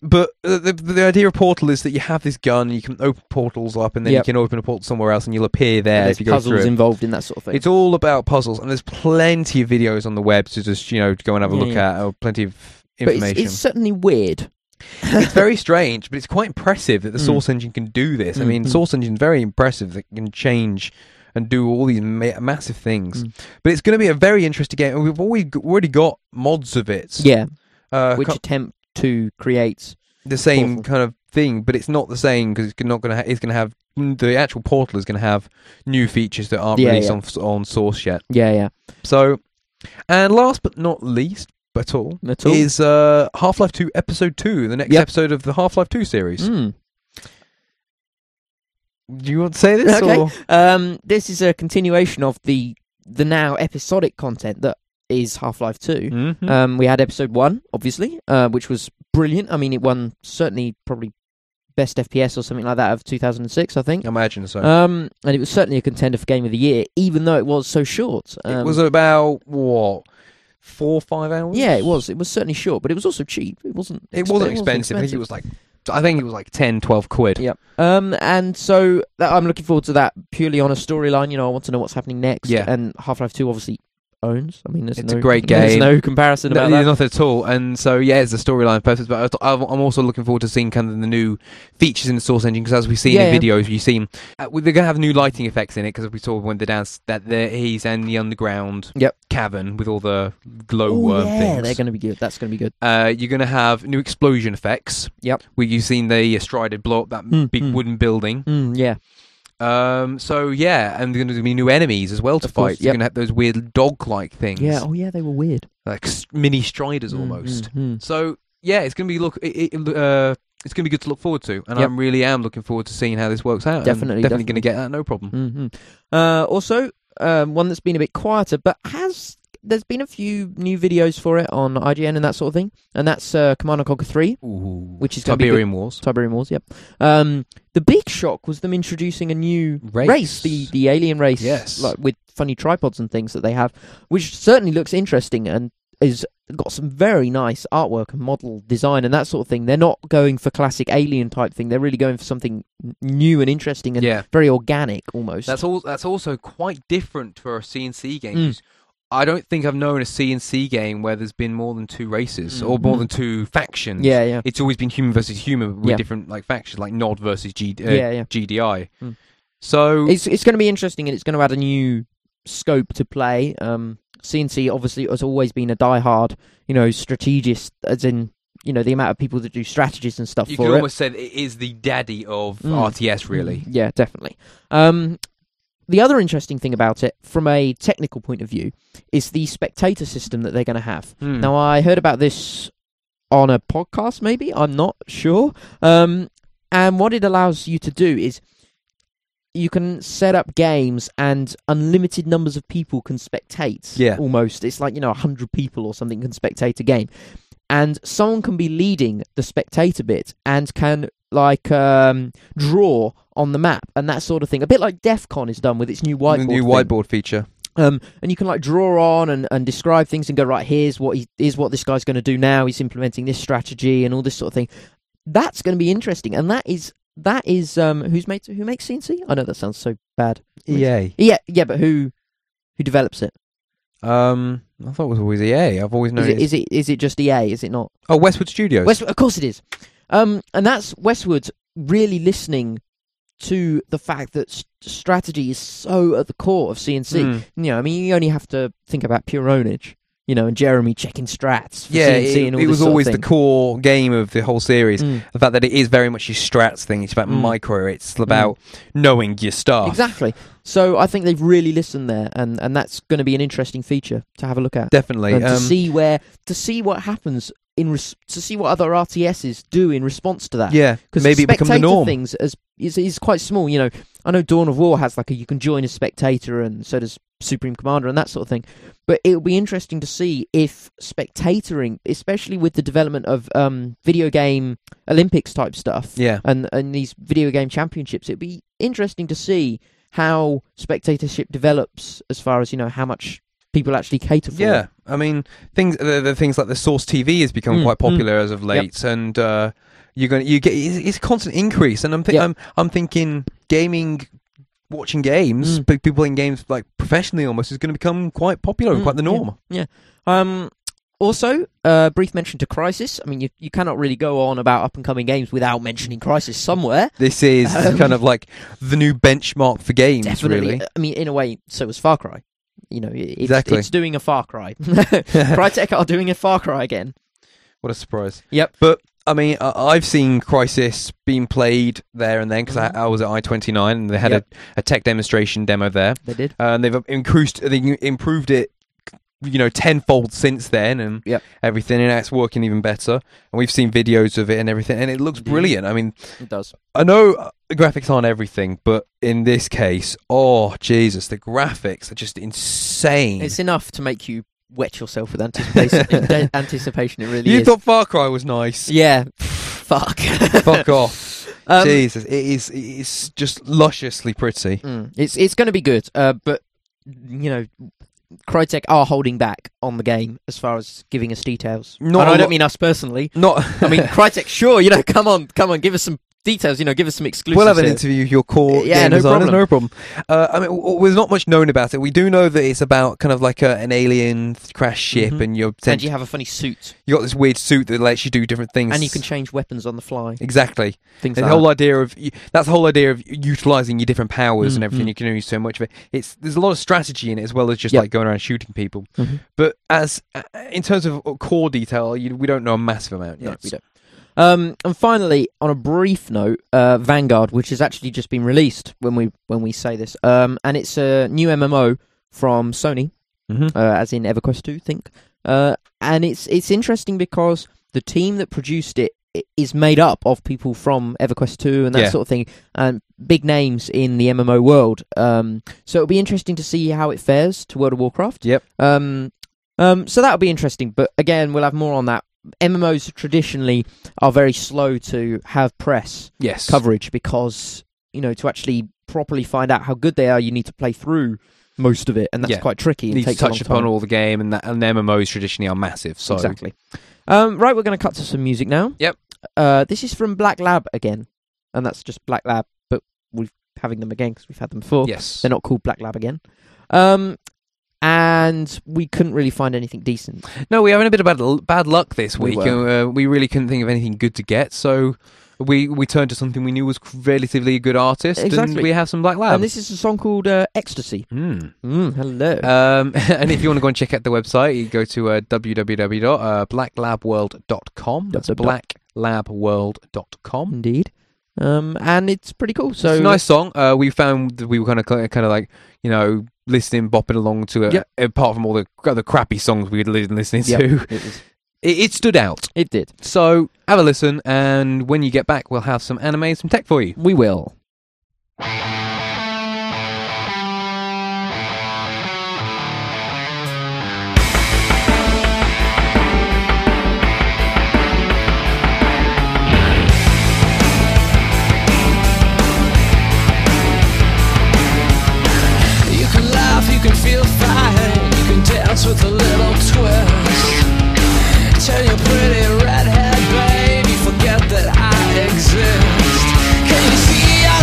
but uh, the the idea of Portal is that you have this gun, and you can open portals up, and then Yep. you can open a portal somewhere else, and you'll appear there There's if you go through puzzles it. involved in that sort of thing. It's all about puzzles, and there's plenty of videos on the web to just, you know, go and have a Yeah, look yeah. at, or plenty of but information. it's, it's certainly weird. It's very strange, but it's quite impressive that the Mm. Source Engine can do this. I Mm, mean, mm. Source Engine's very impressive. That it can change and do all these ma- massive things. Mm. But it's going to be a very interesting game. We've always g- already got mods of it. Yeah, uh, which co- attempt to create. the same Portal. kind of thing, but it's not the same because it's not going to. Ha- it's going to have the actual Portal is going to have new features that aren't Yeah, released yeah. on f- on Source yet. Yeah, yeah. So, and last but not least, at all, At all. is uh, Half-Life two Episode two, the next Yep. episode of the Half-Life two series. Mm. Do you want to say this? Okay. Or? Um, this is a continuation of the the now episodic content that is Half-Life two. Mhm. Um, we had episode one, obviously, uh, which was brilliant. I mean, it won certainly probably best F P S or something like that of two thousand six, I think. I imagine so. Um, and it was certainly a contender for Game of the Year, even though it was so short. Um, it was about what four or five hours. yeah, it was. It was certainly short, but it was also cheap. It wasn't. It wasn't expensive. I think it was like. I think it was like ten, twelve quid. Yep. Um, and so that, I'm looking forward to that purely on a storyline. You know, I want to know what's happening next. Yeah. And Half-Life two obviously owns. I mean, there's It's no, a great There's game. no comparison No, about that. nothing at all. And so, yeah, it's the storyline purpose. But I- I'm also looking forward to seeing kind of the new features in the Source Engine because, as we've seen Yeah, in yeah. videos, you've seen uh, they're going to have new lighting effects in it because we saw when they're down that they're, he's in the underground Yep. cavern with all the glow Oh, worm yeah, things. they're going to be good. That's going to be good. Uh, you're going to have new explosion effects. Yep. Where you've seen the Strided blow up that Mm, big mm. wooden building. Mm, yeah. Um, so yeah, and there's going to be new enemies as well to Of course, fight. You're yep. going to have those weird dog-like things. Yeah. Oh, yeah. They were weird. Like s- mini Striders Mm, almost. mm, mm. So yeah, it's going to be look. It, it, uh, it's going to be good to look forward to, and I Yep. really am looking forward to seeing how this works out. Definitely, and definitely going to definitely. get that, no problem. hmm Uh, also, um, one that's been a bit quieter, but has there's been a few new videos for it on I G N and that sort of thing, and that's uh, Command and Conquer three, Ooh, which is gonna be Tiberium Wars. Tiberium Wars. Yep. Um, the big shock was them introducing a new Race. race, the the alien race, Yes. like with funny tripods and things that they have, which certainly looks interesting and is got some very nice artwork and model design and that sort of thing. They're not going for classic alien type thing. They're really going for something n- new and interesting and Yeah, very organic almost. that's all. That's also quite different for a C N C game. Mm. 'cause I don't think I've known a C N C game where there's been more than two races Mm. or more Mm. than two factions. yeah, yeah, It's always been human versus human with Yeah. different like factions, like Nod versus G- uh, yeah, yeah. G D I. Mm. So It's it's going to be interesting and it's going to add a new scope to play. Um, C N C obviously has always been a diehard, you know, strategist, as in you know the amount of people that do strategies and stuff you for could it. almost say that it is the daddy of Mm. R T S, really. Mm, yeah, definitely. Um, the other interesting thing about it, from a technical point of view, is the spectator system that they're going to have. Hmm. Now, I heard about this on a podcast, maybe I'm not sure. Um, and what it allows you to do is you can set up games and unlimited numbers of people can spectate. Yeah. Almost. It's like, you know, one hundred people or something can spectate a game. And someone can be leading the spectator bit and can, like, um, draw on the map and that sort of thing. A bit like DEF CON is done with its new whiteboard the new thing. whiteboard feature. Um, and you can like draw on and, and describe things and go, right, here's what he here's what this guy's going to do now. He's implementing this strategy and all this sort of thing. That's going to be interesting, and that is that is um who's made who makes C N C? I know that sounds so bad. E A. Yeah, yeah, but who who develops it? Um, I thought it was always E A. I've always known Is it it's- is it is it just E A? Is it not? Oh, Westwood Studios. Westwood, of course it is. Um, and that's Westwood really listening to the fact that s- strategy is so at the core of C N C. Mm. You know, I mean, you only have to think about pure ownage, you know, and Jeremy checking strats for Yeah, C N C it, and all it this was sort of always the thing. core game of the whole series. Mm. The fact that it is very much your strats thing. It's about Mm. micro. It's about knowing your stuff. Exactly. So I think they've really listened there, and, and that's going to be an interesting feature to have a look at. Definitely. And to Um, see where to see what happens in res- to see what other R T Ss do in response to that. yeah, Because maybe it becomes the spectator norm. things as is, is quite small. You know, I know Dawn of War has like a you can join a spectator, and so does Supreme Commander and that sort of thing. But it'll be interesting to see if spectatoring, especially with the development of um, video game Olympics type stuff, Yeah. and and these video game championships, it'd be interesting to see how spectatorship develops as far as you know how much people actually cater for. Yeah, I mean, things the, the things like the Source T V has become Mm, quite mm. popular as of late, and uh, you're going you get it's, it's a constant increase, and I'm think Yeah. I'm I'm thinking gaming. Watching games, Mm. but people playing games like professionally almost is going to become quite popular and Mm, quite the norm. Yeah. Um. Also, uh, brief mention to Crysis. I mean, you you cannot really go on about up and coming games without mentioning Crysis somewhere. This is Um, kind of like the new benchmark for games, Definitely. really. I mean, in a way, so was Far Cry. You know, it- it's, Exactly. it's doing a Far Cry. Crytek are doing a Far Cry again. What a surprise. Yep. But, I mean, I- I've seen Crysis being played there and then, because Mhm. I, I was at I twenty-nine, and they had Yep. a, a tech demonstration demo there. They did. Uh, and they've increased, they improved it, you know, tenfold since then, and Yep. everything, and it's working even better. And we've seen videos of it and everything, and it looks Indeed. brilliant. I mean, It does. I know uh, the graphics aren't everything, but in this case, oh, Jesus, the graphics are just insane. It's enough to make you wet yourself with anticipation. de- anticipation, it really you is. thought Far Cry was nice. Yeah. Fuck. Fuck off. Um, Jesus, it is it's just lusciously pretty. Mm, it's it's going to be good, uh, but you know, Crytek are holding back on the game as far as giving us details. Not and a I lot- don't mean us personally. Not I mean Crytek. Sure, you know, come on, come on, give us some details. You know, give us some exclusives. we'll have an here. interview with your core Yeah, game no designers, problem. no problem. Uh, I mean, w- w- there's not much known about it. We do know that it's about kind of like a, an alien crash ship, Mhm. and you're And you have a funny suit, you got this weird suit that lets you do different things, and you can change weapons on the fly. exactly. Things And like the whole that. idea of y- that's the whole idea of utilizing your different powers and Mm, everything. mm. You can use so much of it. It's there's a lot of strategy in it as well as just Yep. like going around shooting people. Mhm. But as uh, in terms of core detail, you, we don't know a massive amount No, yet. we don't. Um, and finally, on a brief note, uh, Vanguard, which has actually just been released when we when we say this, um, and it's a new M M O from Sony, Mhm. uh, as in EverQuest two, think. Uh, and it's it's interesting because the team that produced it i- is made up of people from EverQuest two and that Yeah. sort of thing, and big names in the M M O world. Um, so it'll be interesting to see how it fares to World of Warcraft. Yep. Um, um, so that'll be interesting. But again, we'll have more on that. M M Os traditionally are very slow to have press Yes. coverage because, you know, to actually properly find out how good they are, you need to play through most of it, and that's Yeah. quite tricky. You It need to takes a long touch upon time. all the game, and that and M M Os traditionally are massive. So Exactly. Um, right, we're going to cut to some music now. Yep. Uh, this is from Black Lab again, and that's just Black Lab, but we're having them again because we've had them before. yes, They're not called Black Lab again. Um, and we couldn't really find anything decent. no, we're having a bit of bad, l- bad luck this We week. were. and, uh, we really couldn't think of anything good to get, so we we turned to something we knew was relatively a good artist, and Exactly. we have some Black Lab. And this is a song called uh, Ecstasy. Mm. Mm, hello. Um, and if you want to go and check out the website, you go to uh, w w w dot black lab world dot com. That's Dot, dot, black lab world dot com. Indeed. Um, and it's pretty cool. So It's a nice song. Uh, we found that we were kind of kind of like, you know, listening, bopping along to it. Yep. Apart from all the other crappy songs we'd been listening Yep. to, It, was, it, it stood out. it did. So have a listen, and when you get back, we'll have some anime and some tech for you. We will. You can laugh, you can feel fine, you can dance with a little twist. Turn your pretty redhead, baby, forget that I exist. Can you see I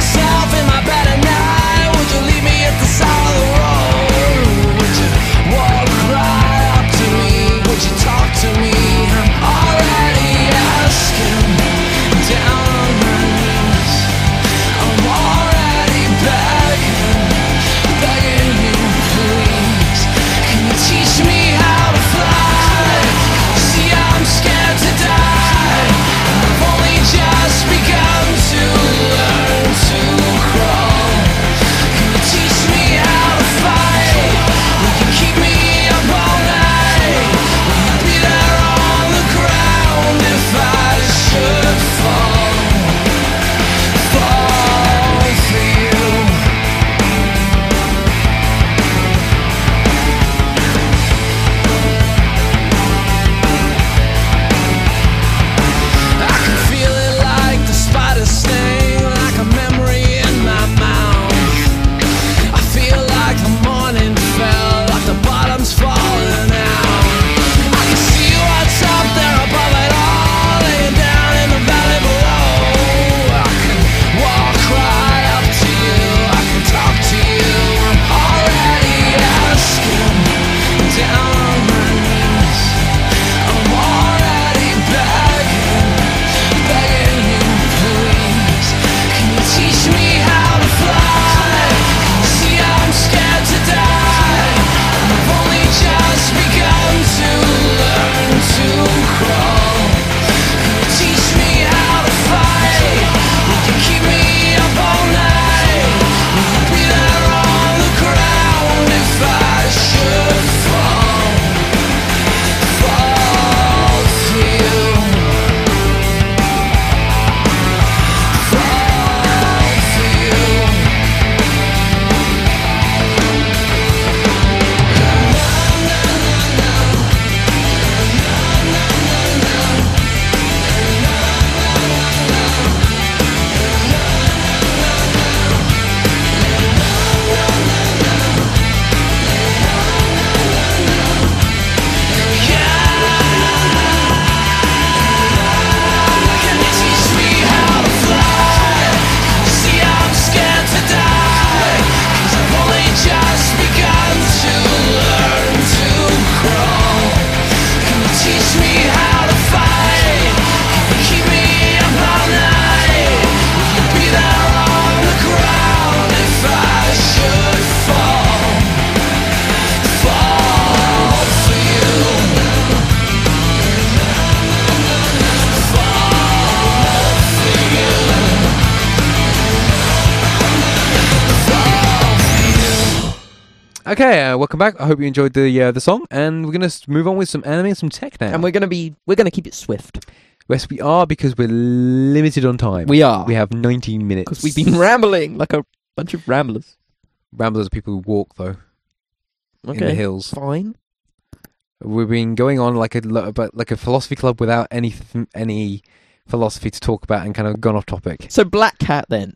Okay, uh, welcome back. I hope you enjoyed the uh, the song, and we're gonna move on with some anime and some tech now. And we're gonna be we're gonna keep it swift. Yes, we are, because we're limited on time. We are. We have nineteen minutes. Because we've been rambling like a bunch of ramblers. Ramblers are people who walk, though, Okay. in the hills. Fine. We've been going on like a lo- but like a philosophy club without any any philosophy to talk about, and kind of gone off topic. So Black Cat then.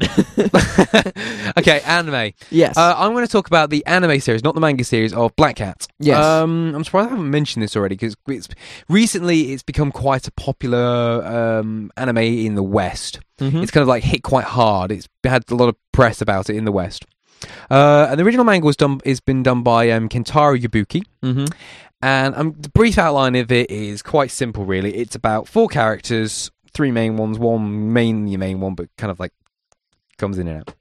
Okay, anime. Yes. Uh, I'm going to talk about the anime series, not the manga series, of Black Cat. Yes. Um, I'm surprised I haven't mentioned this already, because it's recently it's become quite a popular um, anime in the West. Mhm. It's kind of like hit quite hard. It's had a lot of press about it in the West. Uh, and the original manga was done has been done by um, Kentaro Yabuki. Mhm. And um, the brief outline of it is quite simple, really. It's about four characters, three main ones, one mainly main one, but kind of like comes in and out.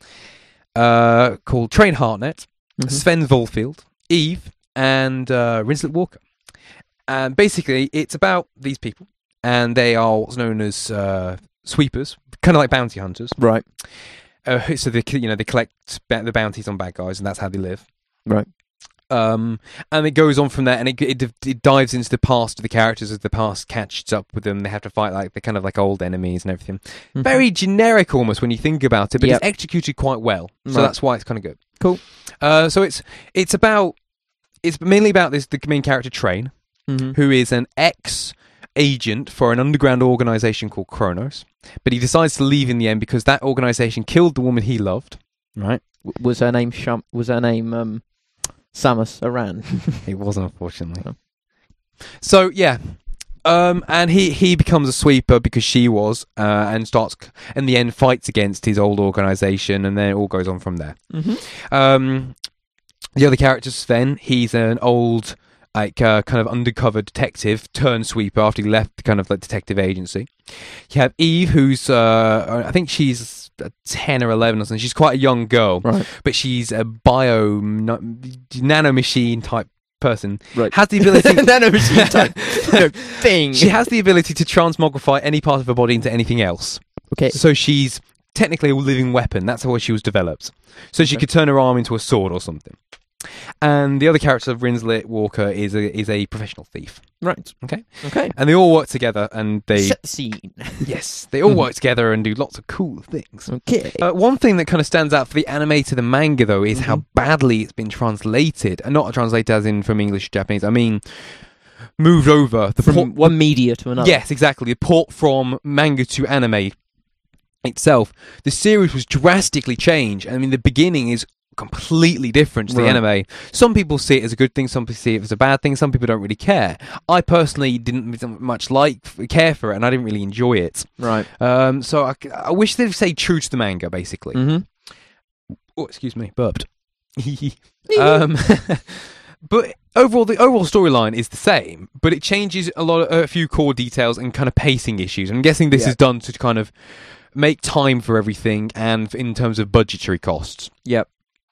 Uh, called Train Hartnett, Mhm. Sven Volfield, Eve, and uh, Rinslet Walker. And basically, it's about these people, and they are what's known as uh, sweepers, kind of like bounty hunters. Right. Uh, so they, you know, they collect ba- the bounties on bad guys, and that's how they live. Right. Um, and it goes on from there, and it, it it dives into the past of the characters as the past catches up with them. They have to fight like they're kind of like old enemies and everything. Mhm. Very generic almost when you think about it, but Yep. it's executed quite well. So Right. that's why it's kind of good. Cool. Uh, so it's it's about it's mainly about this the main character Train, Mhm. who is an ex agent for an underground organization called Kronos, but he decides to leave in the end because that organization killed the woman he loved. Right. W- Was her name Shum? Was her name um, Samus Aran? It wasn't, unfortunately. Oh. So yeah, um, and he he becomes a sweeper because she was, uh, and starts in the end fights against his old organization, and then it all goes on from there. Mm-hmm. Um, the other character Sven, he's an old like uh, kind of undercover detective turned sweeper after he left the kind of like detective agency. You have Eve, who's uh, I think she's ten or eleven or something. She's quite a young girl, Right. but she's a bio no, nano machine type person. Right. Has the ability Nanomachine type you know, thing. She has the ability to transmogrify any part of her body into anything else. Okay. So she's technically a living weapon. That's how she was developed. So she Okay. could turn her arm into a sword or something. And the other character of Rinslet Walker is a is a professional thief. Right. Okay. Okay. And they all work together, and they Set the scene. yes, they all work together and do lots of cool things. Okay. Uh, one thing that kind of stands out for the anime to the manga, though, is how Mhm. badly it's been translated. And not translated as in from English to Japanese. I mean, moved over. The From port- one media to another. Yes, exactly. The port from manga to anime itself. The series was drastically changed. I mean, the beginning is completely different to the Right. anime. Some people see it as a good thing, some people see it as a bad thing, some people don't really care. I personally didn't much like care for it, and I didn't really enjoy it. Right. Um, so I, I wish they'd say true to the manga, basically. Mm-hmm. Oh, excuse me, burped. um, but overall, the overall storyline is the same, but it changes a lot, of, a few core details and kind of pacing issues. I'm guessing this Yeah. is done to kind of make time for everything, and in terms of budgetary costs. Yep.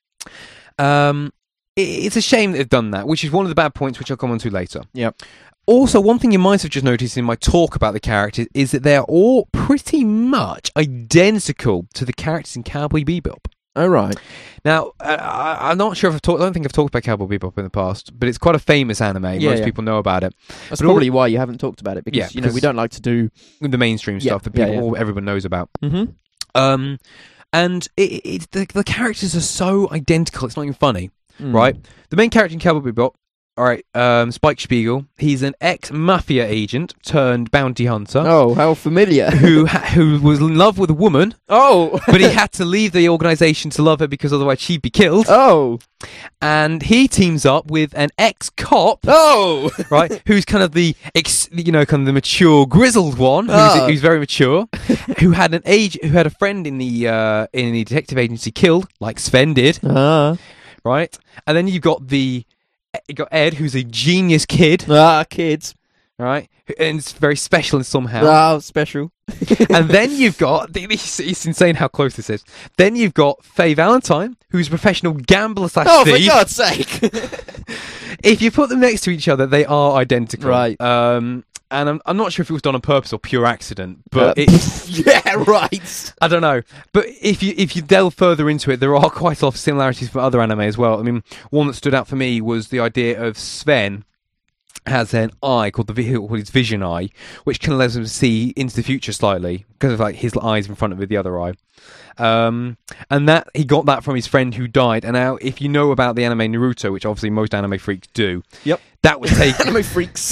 Um, it, it's a shame that they've done that, which is one of the bad points, which I'll come on to later. Yep. Also, one thing you might have just noticed in my talk about the characters is that they're all pretty much identical to the characters in Cowboy Bebop. All right. Now, uh, I, I'm not sure if I've talked. I don't think I've talked about Cowboy Bebop in the past, but it's quite a famous anime. Yeah, Most yeah. people know about it. That's But all- probably why you haven't talked about it because Yeah, you know we because- don't like to do. The mainstream Yeah, stuff that yeah, people, yeah. all, everyone knows about. Mm-hmm. Um, and it, it, the, the characters are so identical. It's not even funny, Mm. right? The main character in Cowboy Bebop, all right, um, Spike Spiegel. He's an ex-mafia agent turned bounty hunter. Oh, how familiar. Who ha- who was in love with a woman, Oh. but he had to leave the organization to love her because otherwise she'd be killed. Oh. And he teams up with an ex-cop, Oh. right, who's kind of the ex, you know, kind of the mature, grizzled one, who's, Ah. who's very mature, who had an age, who had a friend in the uh, in the detective agency killed, like Sven did, Ah. right? And then you've got the you got Ed, who's a genius kid, Ah, kids. right, and it's very special somehow. Ah, special. And then you've got, it's, it's insane how close this is. Then you've got Faye Valentine, who's a professional gambler slash Oh, for thief. God's sake. If you put them next to each other, they are identical. Right. Um, and I'm I'm not sure if it was done on purpose or pure accident, but Uh, it's yeah, right. I don't know. But if you if you delve further into it, there are quite a lot of similarities with other anime as well. I mean, one that stood out for me was the idea of Sven has an eye called the vi- called his vision eye, which can allow him to see into the future slightly because of like his eyes in front of the other eye. Um, and that he got that from his friend who died. And now, if you know about the anime Naruto, which obviously most anime freaks do, Yep. that was taken. Anime freaks.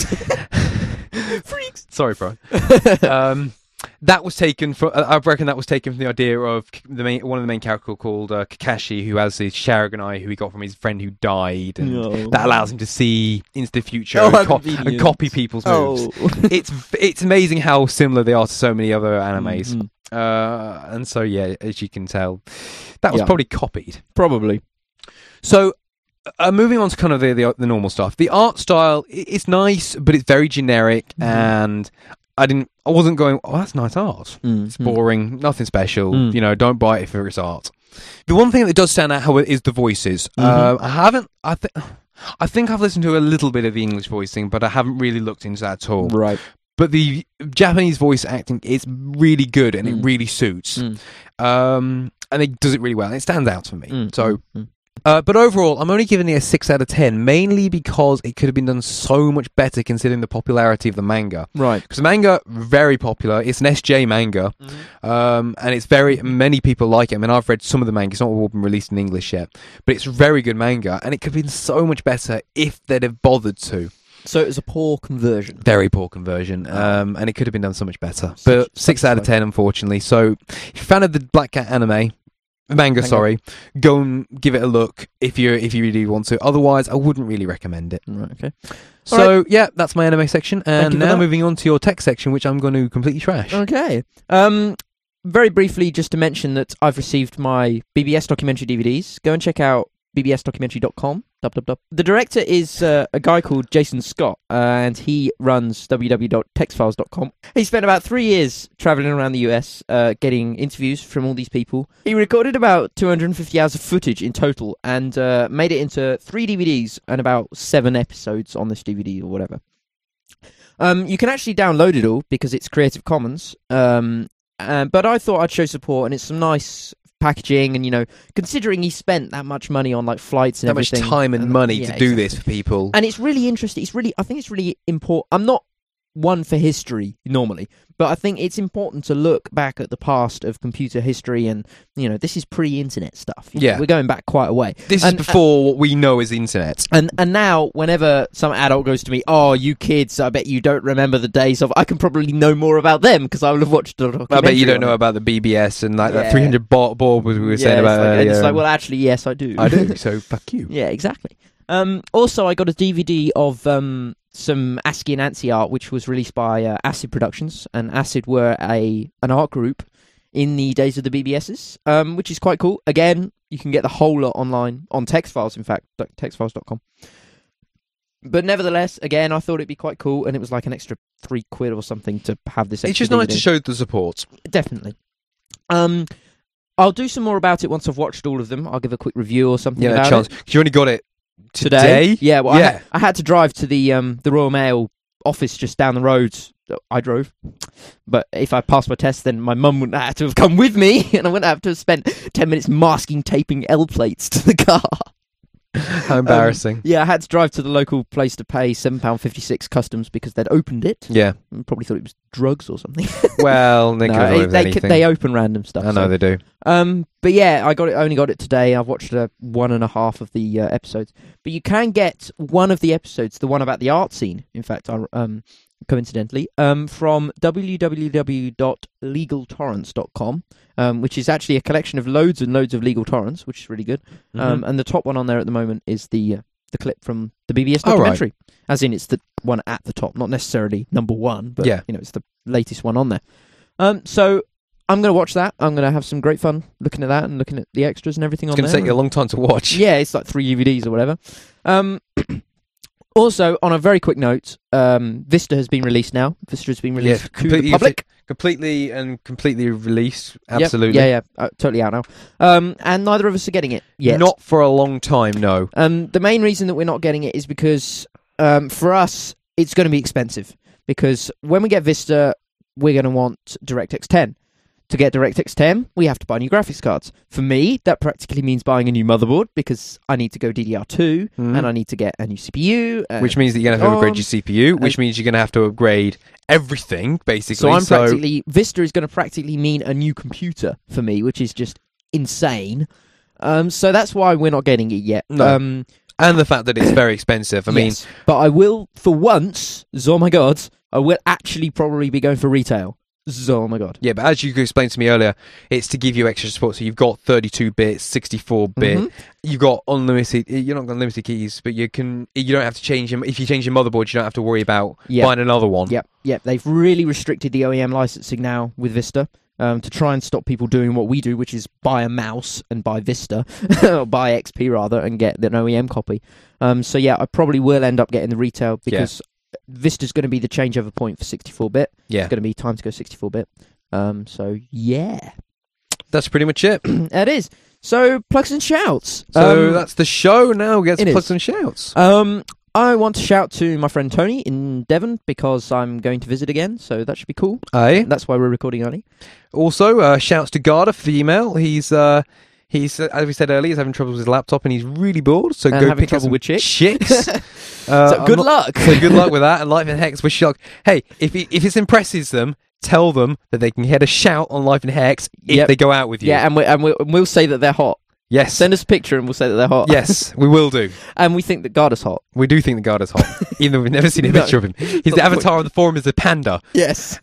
Freaks. Sorry, bro. um, that was taken from. Uh, I reckon that was taken from the idea of the main, one of the main characters called uh, Kakashi, who has his Sharingan eye, who he got from his friend who died, and No. that allows him to see into the future Oh, and, co- convenient. and copy people's moves. Oh. it's it's amazing how similar they are to so many other animes. Mhm. Uh, and so yeah, as you can tell, that was Yeah. probably copied. Probably. So. Uh, moving on to kind of the, the the normal stuff. The art style, i- it's nice, but it's very generic, Mhm. and I didn't, I wasn't going, oh, that's nice art. Mm. It's boring, nothing special. Mm. You know, don't buy it for its art. The one thing that does stand out, however, is the voices. Mhm. Uh, I haven't, I think, I think I've listened to a little bit of the English voicing, but I haven't really looked into that at all. Right. But the Japanese voice acting is really good, and it Mm. really suits. Mm. Um, and it does it really well. And it stands out for me. Mm. So. Mm. Uh, but overall, I'm only giving it a six out of ten, mainly because it could have been done so much better considering the popularity of the manga. Right. Because the manga, very popular. It's an S J manga, Mm-hmm. um, and it's very, many people like it. I mean, I've read some of the manga. It's not all been released in English yet, but it's very good manga, and it could have been so much better if they'd have bothered to. So it was a poor conversion. Very poor conversion, um, and it could have been done so much better. Such- But such six out of slow. ten, unfortunately. So, if you're a fan of the Black Cat anime, manga, Manga. sorry, go and give it a look if you if you really want to. Otherwise, I wouldn't really recommend it. Right. Okay. So yeah, that's my anime section, and you for now that. moving on to your tech section, which I'm going to completely trash. Okay. Um, very briefly, just to mention that I've received my B B S documentary D V Ds. Go and check out b b s documentary dot com. Dub, dub, dub. The director is uh, a guy called Jason Scott, uh, and he runs w w w dot text files dot com. He spent about three years traveling around the U S, uh, getting interviews from all these people. He recorded about two hundred fifty hours of footage in total, and uh, made it into three D V Ds and about seven episodes on this D V D or whatever. Um, you can actually download it all because it's Creative Commons. Um, uh, but I thought I'd show support, and it's some nice packaging, and you know, considering he spent that much money on like flights and That much everything, time and and- money yeah, to do exactly. this for people. And it's really interesting. It's really, I think it's really important. I'm not one for history normally, but I think it's important to look back at the past of computer history, and you know, this is pre-internet stuff. You know, Yeah. we're going back quite a way. This and- is before what we know as the internet. And and now, whenever some adult goes to me, "Oh, you kids, I bet you don't remember the days of," I can probably know more about them because I will have watched the documentary. I bet you don't on know it. about the B B S and like Yeah. that three hundred baud board we were Yeah, saying it's about like, and earlier. it's like, well, actually, yes, I do. I do. So fuck you. Yeah, exactly. Um, also, I got a D V D of um, some ASCII and ANSI art, which was released by uh, Acid Productions, and Acid were a an art group in the days of the B B Ss, um, which is quite cool. Again, you can get the whole lot online on Text Files, in fact, text files dot com. But nevertheless, again, I thought it'd be quite cool, and it was like an extra three quid or something to have this. It's extra just nice D V D. to show the support. Definitely. Um, I'll do some more about it once I've watched all of them. I'll give a quick review or something Yeah, about a chance. it. 'Cause you only got it today. Yeah, well, I, Yeah. had, I had to drive to the um the Royal Mail office just down the road. I drove, but if I passed my test, then my mum wouldn't have to have come with me, and I wouldn't have to have spent ten minutes masking taping L plates to the car. How embarrassing. Yeah, I had to drive to the local place to pay seven pound fifty six customs because they'd opened it. Yeah. And probably thought it was drugs or something. Well, they could No, have it- thought of they anything. they open random stuff. I know so- they do. Um, but yeah, I got it. Only got it today. I've watched uh, one and a half of the uh, episodes. But you can get one of the episodes, the one about the art scene. In fact, I, um, coincidentally, um, from w w w dot legal torrents dot com, um, which is actually a collection of loads and loads of legal torrents, which is really good. Mm-hmm. Um, and the top one on there at the moment is the uh, the clip from the B B S Oh, right. documentary, as in it's the one at the top, not necessarily number one, but Yeah. you know, it's the latest one on there. Um, so. I'm going to watch that. I'm going to have some great fun looking at that and looking at the extras and everything It's on going there. to take you a long time to watch. Yeah, it's like three D V Ds or whatever. Um, also, on a very quick note, um, Vista has been released now. Vista has been released to completely, the public. completely and completely released. Yep, Absolutely. Yeah, yeah, uh, totally out now. Um, and neither of us are getting it yet. Not for a long time, no. Um, the main reason that we're not getting it is because um, for us, it's going to be expensive. because when we get Vista, we're going to want DirectX ten. To get DirectX ten, we have to buy new graphics cards. For me, that practically means buying a new motherboard because I need to go D D R two Mm. and I need to get a new C P U. and- Which means that you're going to have to upgrade on. your C P U, which means you're going to have to upgrade everything, basically. So I'm practically Vista is going to practically mean a new computer for me, which is just insane. Um, so that's why we're not getting it yet. No. Um, and the fact that it's very expensive. I mean, yes, but I will, for once, oh my god, I will actually probably be going for retail. Oh my god. yeah, but as you explained to me earlier, it's to give you extra support. So you've got thirty-two bit, sixty-four bit. Mhm. You've got unlimited. You're not got unlimited keys, but you can. You don't have to change them. If you change your motherboard, you don't have to worry about Yep. buying another one. Yep, yep. They've really restricted the O E M licensing now with Vista um, to try and stop people doing what we do, which is buy a mouse and buy Vista, or buy X P rather, and get an O E M copy. Um, so yeah, I probably will end up getting the retail because Vista's going to be the changeover point for sixty-four bit. Yeah, It's going to be time to go sixty-four bit. Um, so yeah, that's pretty much it. it is. So plugs and shouts. So Um, that's the show now. Get some it plugs is. and shouts. Um, I want to shout to my friend Tony in Devon because I'm going to visit again, so that should be cool. Aye. That's why we're recording early. Also, uh, shouts to Garda for the email. He's uh, he's uh, as we said earlier, he's having trouble with his laptop and he's really bored. So And go having pick trouble up some with chicks. chicks. uh, So I'm good not- luck. So good luck with that. And Life in Hex with shock. Hey, if it, if it impresses them, tell them that they can get a shout on Life in Hex if Yep. they go out with you. Yeah, and, we, and, we, and we'll say that they're hot. Yes. Send us a picture and we'll say that they're hot. Yes, we will do. And we think that Garda's hot. We do think the Garda's hot, even though we've never seen a No. picture of him. He's Not the the avatar on the forum is a panda. Yes.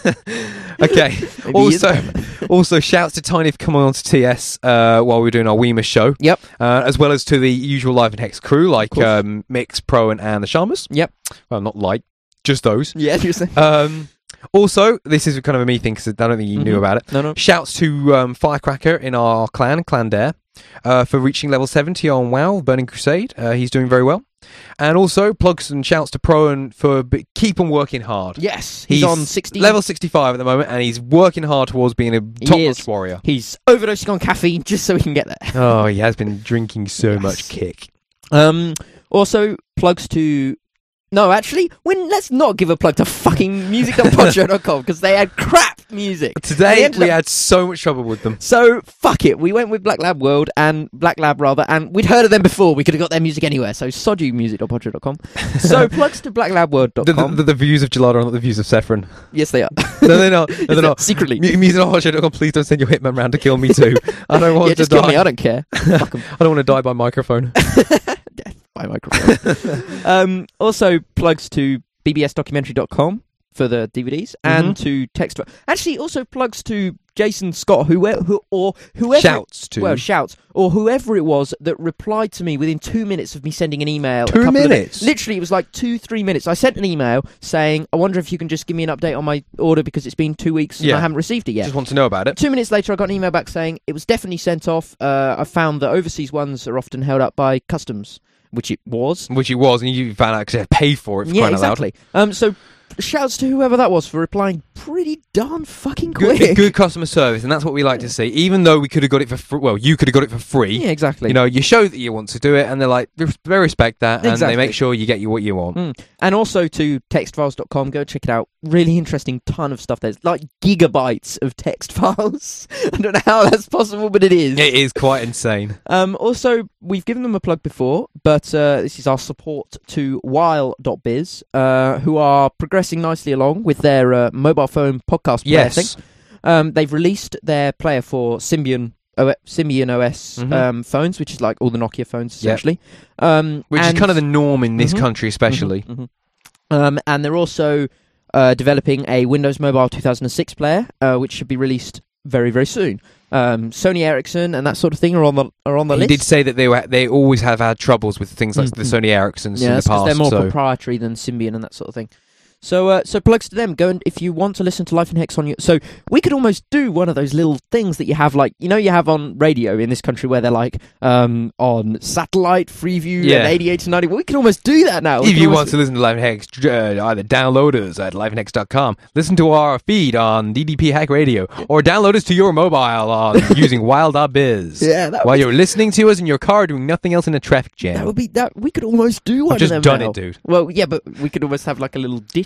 Okay. Maybe he is. also, also shouts to Tiny for coming on to T S uh, while we were doing our Weemer show. Yep. Uh, as well as to the usual Live and Hex crew like course. um, Mix, Pro, and Anne the Shamas. Yep. Well, not like, just those. Yeah, you're saying. Um, also, this is kind of a me thing because I don't think you knew Mhm. about it. No, no. Shouts to um, Firecracker in our clan, Clan Dare, uh, for reaching level seventy on WoW, Burning Crusade. Uh, he's doing very well. And also, plugs and shouts to Pro and for b- keep on working hard. Yes. He's, He's on sixty. Level sixty-five at the moment, and he's working hard towards being a He top-notch is. warrior. He's overdosing on caffeine just so he can get there. Oh, he has been drinking so Yes. much kick. Um. Also, plugs to. No, actually, when let's not give a plug to fucking music dot podshow dot com because they had crap music. They Today, ended we up- had so much trouble with them. So fuck it. We went with Black Lab World and Black Lab rather, and we'd heard of them before. We could have got their music anywhere. So sod you, music dot podshow dot com. So plugs to black lab world dot The, com. the, the, the views of Gelada are not the views of Saffron. Yes, they are. No, they're not. No, they're not. Secretly. M- music dot podshow dot com, please don't send your hitman round to kill me too. I don't want Yeah, to just die. kill me. I don't care. Fuck 'em. I don't want to die by microphone. Death by microphone. um, also, plugs to b b s documentary dot com for the D V Ds and Mm-hmm. to text. Actually, also plugs to Jason Scott, who, who or whoever. Shouts to. Well, shouts or whoever it was that replied to me within two minutes of me sending an email. a Two couple of- minutes? literally, it was like two, three minutes. I sent an email saying, "I wonder if you can just give me an update on my order because it's been two weeks and Yeah. I haven't received it yet." Just want to know about it. Two minutes later, I got an email back saying it was definitely sent off. Uh, I found that overseas ones are often held up by customs, which it was. Which he was, and you found out because they had paid for it for Yeah, crying out loud. exactly. Um, so shouts to whoever that was for replying pretty darn fucking Good, quick. good customer service, and that's what we like to see. Even though we could have got it for free, well, you could have got it for free. Yeah, exactly. You know, you show that you want to do it, and they're like, they respect that, and Exactly. they make sure you get you what you want. Mm. And also to text files dot com, go check it out. Really interesting ton of stuff. There's like gigabytes of text files. I don't know how that's possible, but it is. It is quite insane. Um, also, we've given them a plug before, but uh, this is our support to while dot biz, uh, who are progressing nicely along with their uh, mobile phone podcast player Yes. thing. Um, they've released their player for Symbian O- Symbian O S Mhm. um, phones, which is like all the Nokia phones, Yep. essentially. Um, Which and- is kind of the norm in this Mhm. country, especially. Mhm, mhm. Um, and they're also uh, developing a Windows Mobile two thousand six player, uh, which should be released very, very soon. Um, Sony Ericsson and that sort of thing are on the are on the He list. did say that they were they always have had troubles with things like Mhm. the Sony Ericssons Yeah, in the that's 'cause past. they're more so. proprietary than Symbian and that sort of thing. So, uh, so plugs to them. Go and if you want to listen to Life in Hex on your, so we could almost do one of those little things that you have, like you know, you have on radio in this country where they're like um, on satellite, Freeview, Yeah. and eighty-eight to ninety. We can almost do that now. We If can you almost- want to listen to Live and Hex, uh, either download us at live and hex dot com, listen to our feed on D D P Hack Radio, or download us to your mobile on using wild dot biz. yeah, that While would, you're listening to us in your car doing nothing else in a traffic jam. that would be that. We could almost do one I've just of them done now. it, dude. Well, yeah, but we could almost have like a little ditty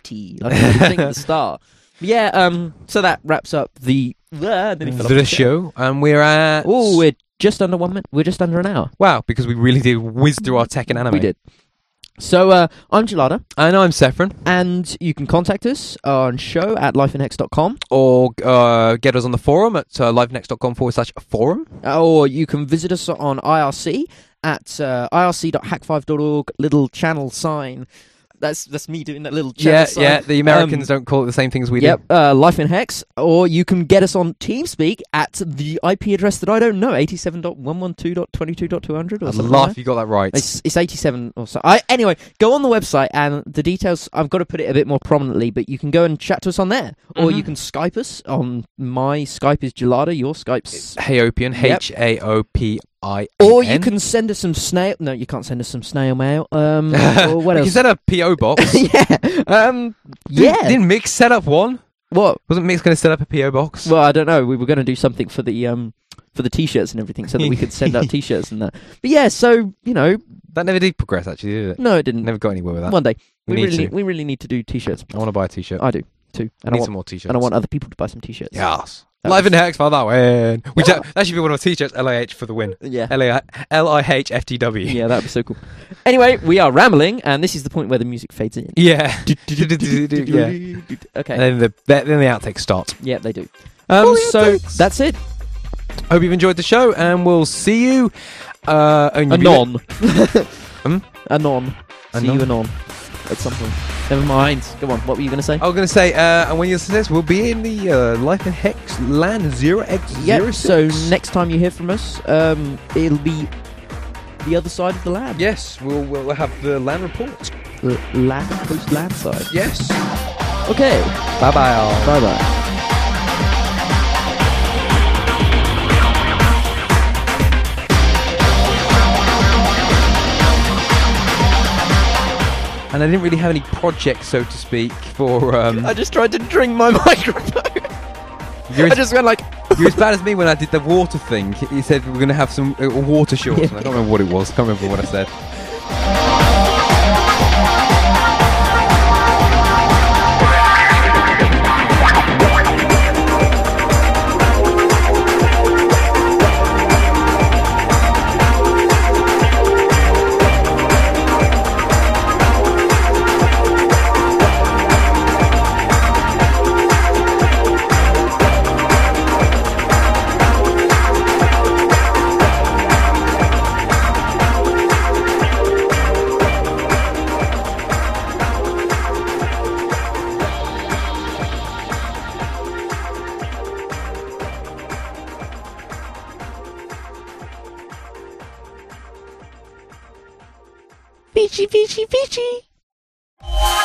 T, like I was saying at the start. Yeah, um, so that wraps up the uh, then he fell off the show, and we're at Oh, we're just under one minute. We're just under an hour. wow, because we really did whiz through our tech and anime. We did. So uh, I'm Gelada, And I'm Sefron. and you can contact us on show at life in hex dot com, Or uh, get us on the forum at uh, livenext.com forward slash forum. or you can visit us on I R C at uh, I R C dot hack five dot org, little channel sign. That's that's me doing that little channel Yeah, sign. yeah. The Americans Um, don't call it the same thing as we Yep, do. uh, Life in Hex, or you can get us on TeamSpeak at the I P address that I don't know, eighty-seven dot one twelve dot twenty-two dot two hundred or I something. laugh like you got that right. that. It's, it's eighty-seven or so. I, anyway, go on the website and the details, I've got to put it a bit more prominently, but you can go and chat to us on there. Or Mhm. you can Skype us on my Skype is Gelada, your Skype's... Haopian, Yep. H A O P I. Or you can send us some snail... No, you can't send us some snail mail. Um, or what You else? set up a P O box. yeah. Um, yeah. Didn't, didn't Mix set up one? What? Wasn't Mix going to set up a P O box? Well, I don't know. We were going to do something for the um for the t-shirts and everything, so that we could send out t-shirts and that. But yeah, so you know, That never did progress, actually, did it? no, it didn't. Never got anywhere with that. One day, We we, need really, to. we really need to do t-shirts. I want to buy a t-shirt. I do too, I and I need want some more t-shirts. and I want other people to buy some t-shirts. Yes. That Live was- in Hex for that win. Which Yeah. uh, that should be one of our t-shirts. L I H for the win. yeah, L I H F T W. yeah, that'd be so cool. Anyway, we are rambling, and this is the point where the music fades in. Yeah. yeah. And Okay. then the then the outtakes start. Yeah, they do. Um, Oh, the so outtakes. that's it. Hope you've enjoyed the show, and we'll see you. Uh, and you- Anon. Hmm? Anon. See Anon? you anon. At some point. Never mind. Go on. What were you going to say? I was going to say, uh, and when you listen to this, we'll be in the uh, Life in Hex Land zero x zero Yep, so next time you hear from us, um, it'll be the other side of the land. Yes, we'll, we'll have the land report. The land, post land side. Yes. Okay, Bye-bye, all. bye bye. And I didn't really have any projects, so to speak, for... Um, I just tried to drink my microphone. you're, I as, just went like. you're as bad as me when I did the water thing. He said we're going to have some uh, water shorts. Yeah. And I don't remember what it was. I can't remember what I said. Peachy, peachy, peachy.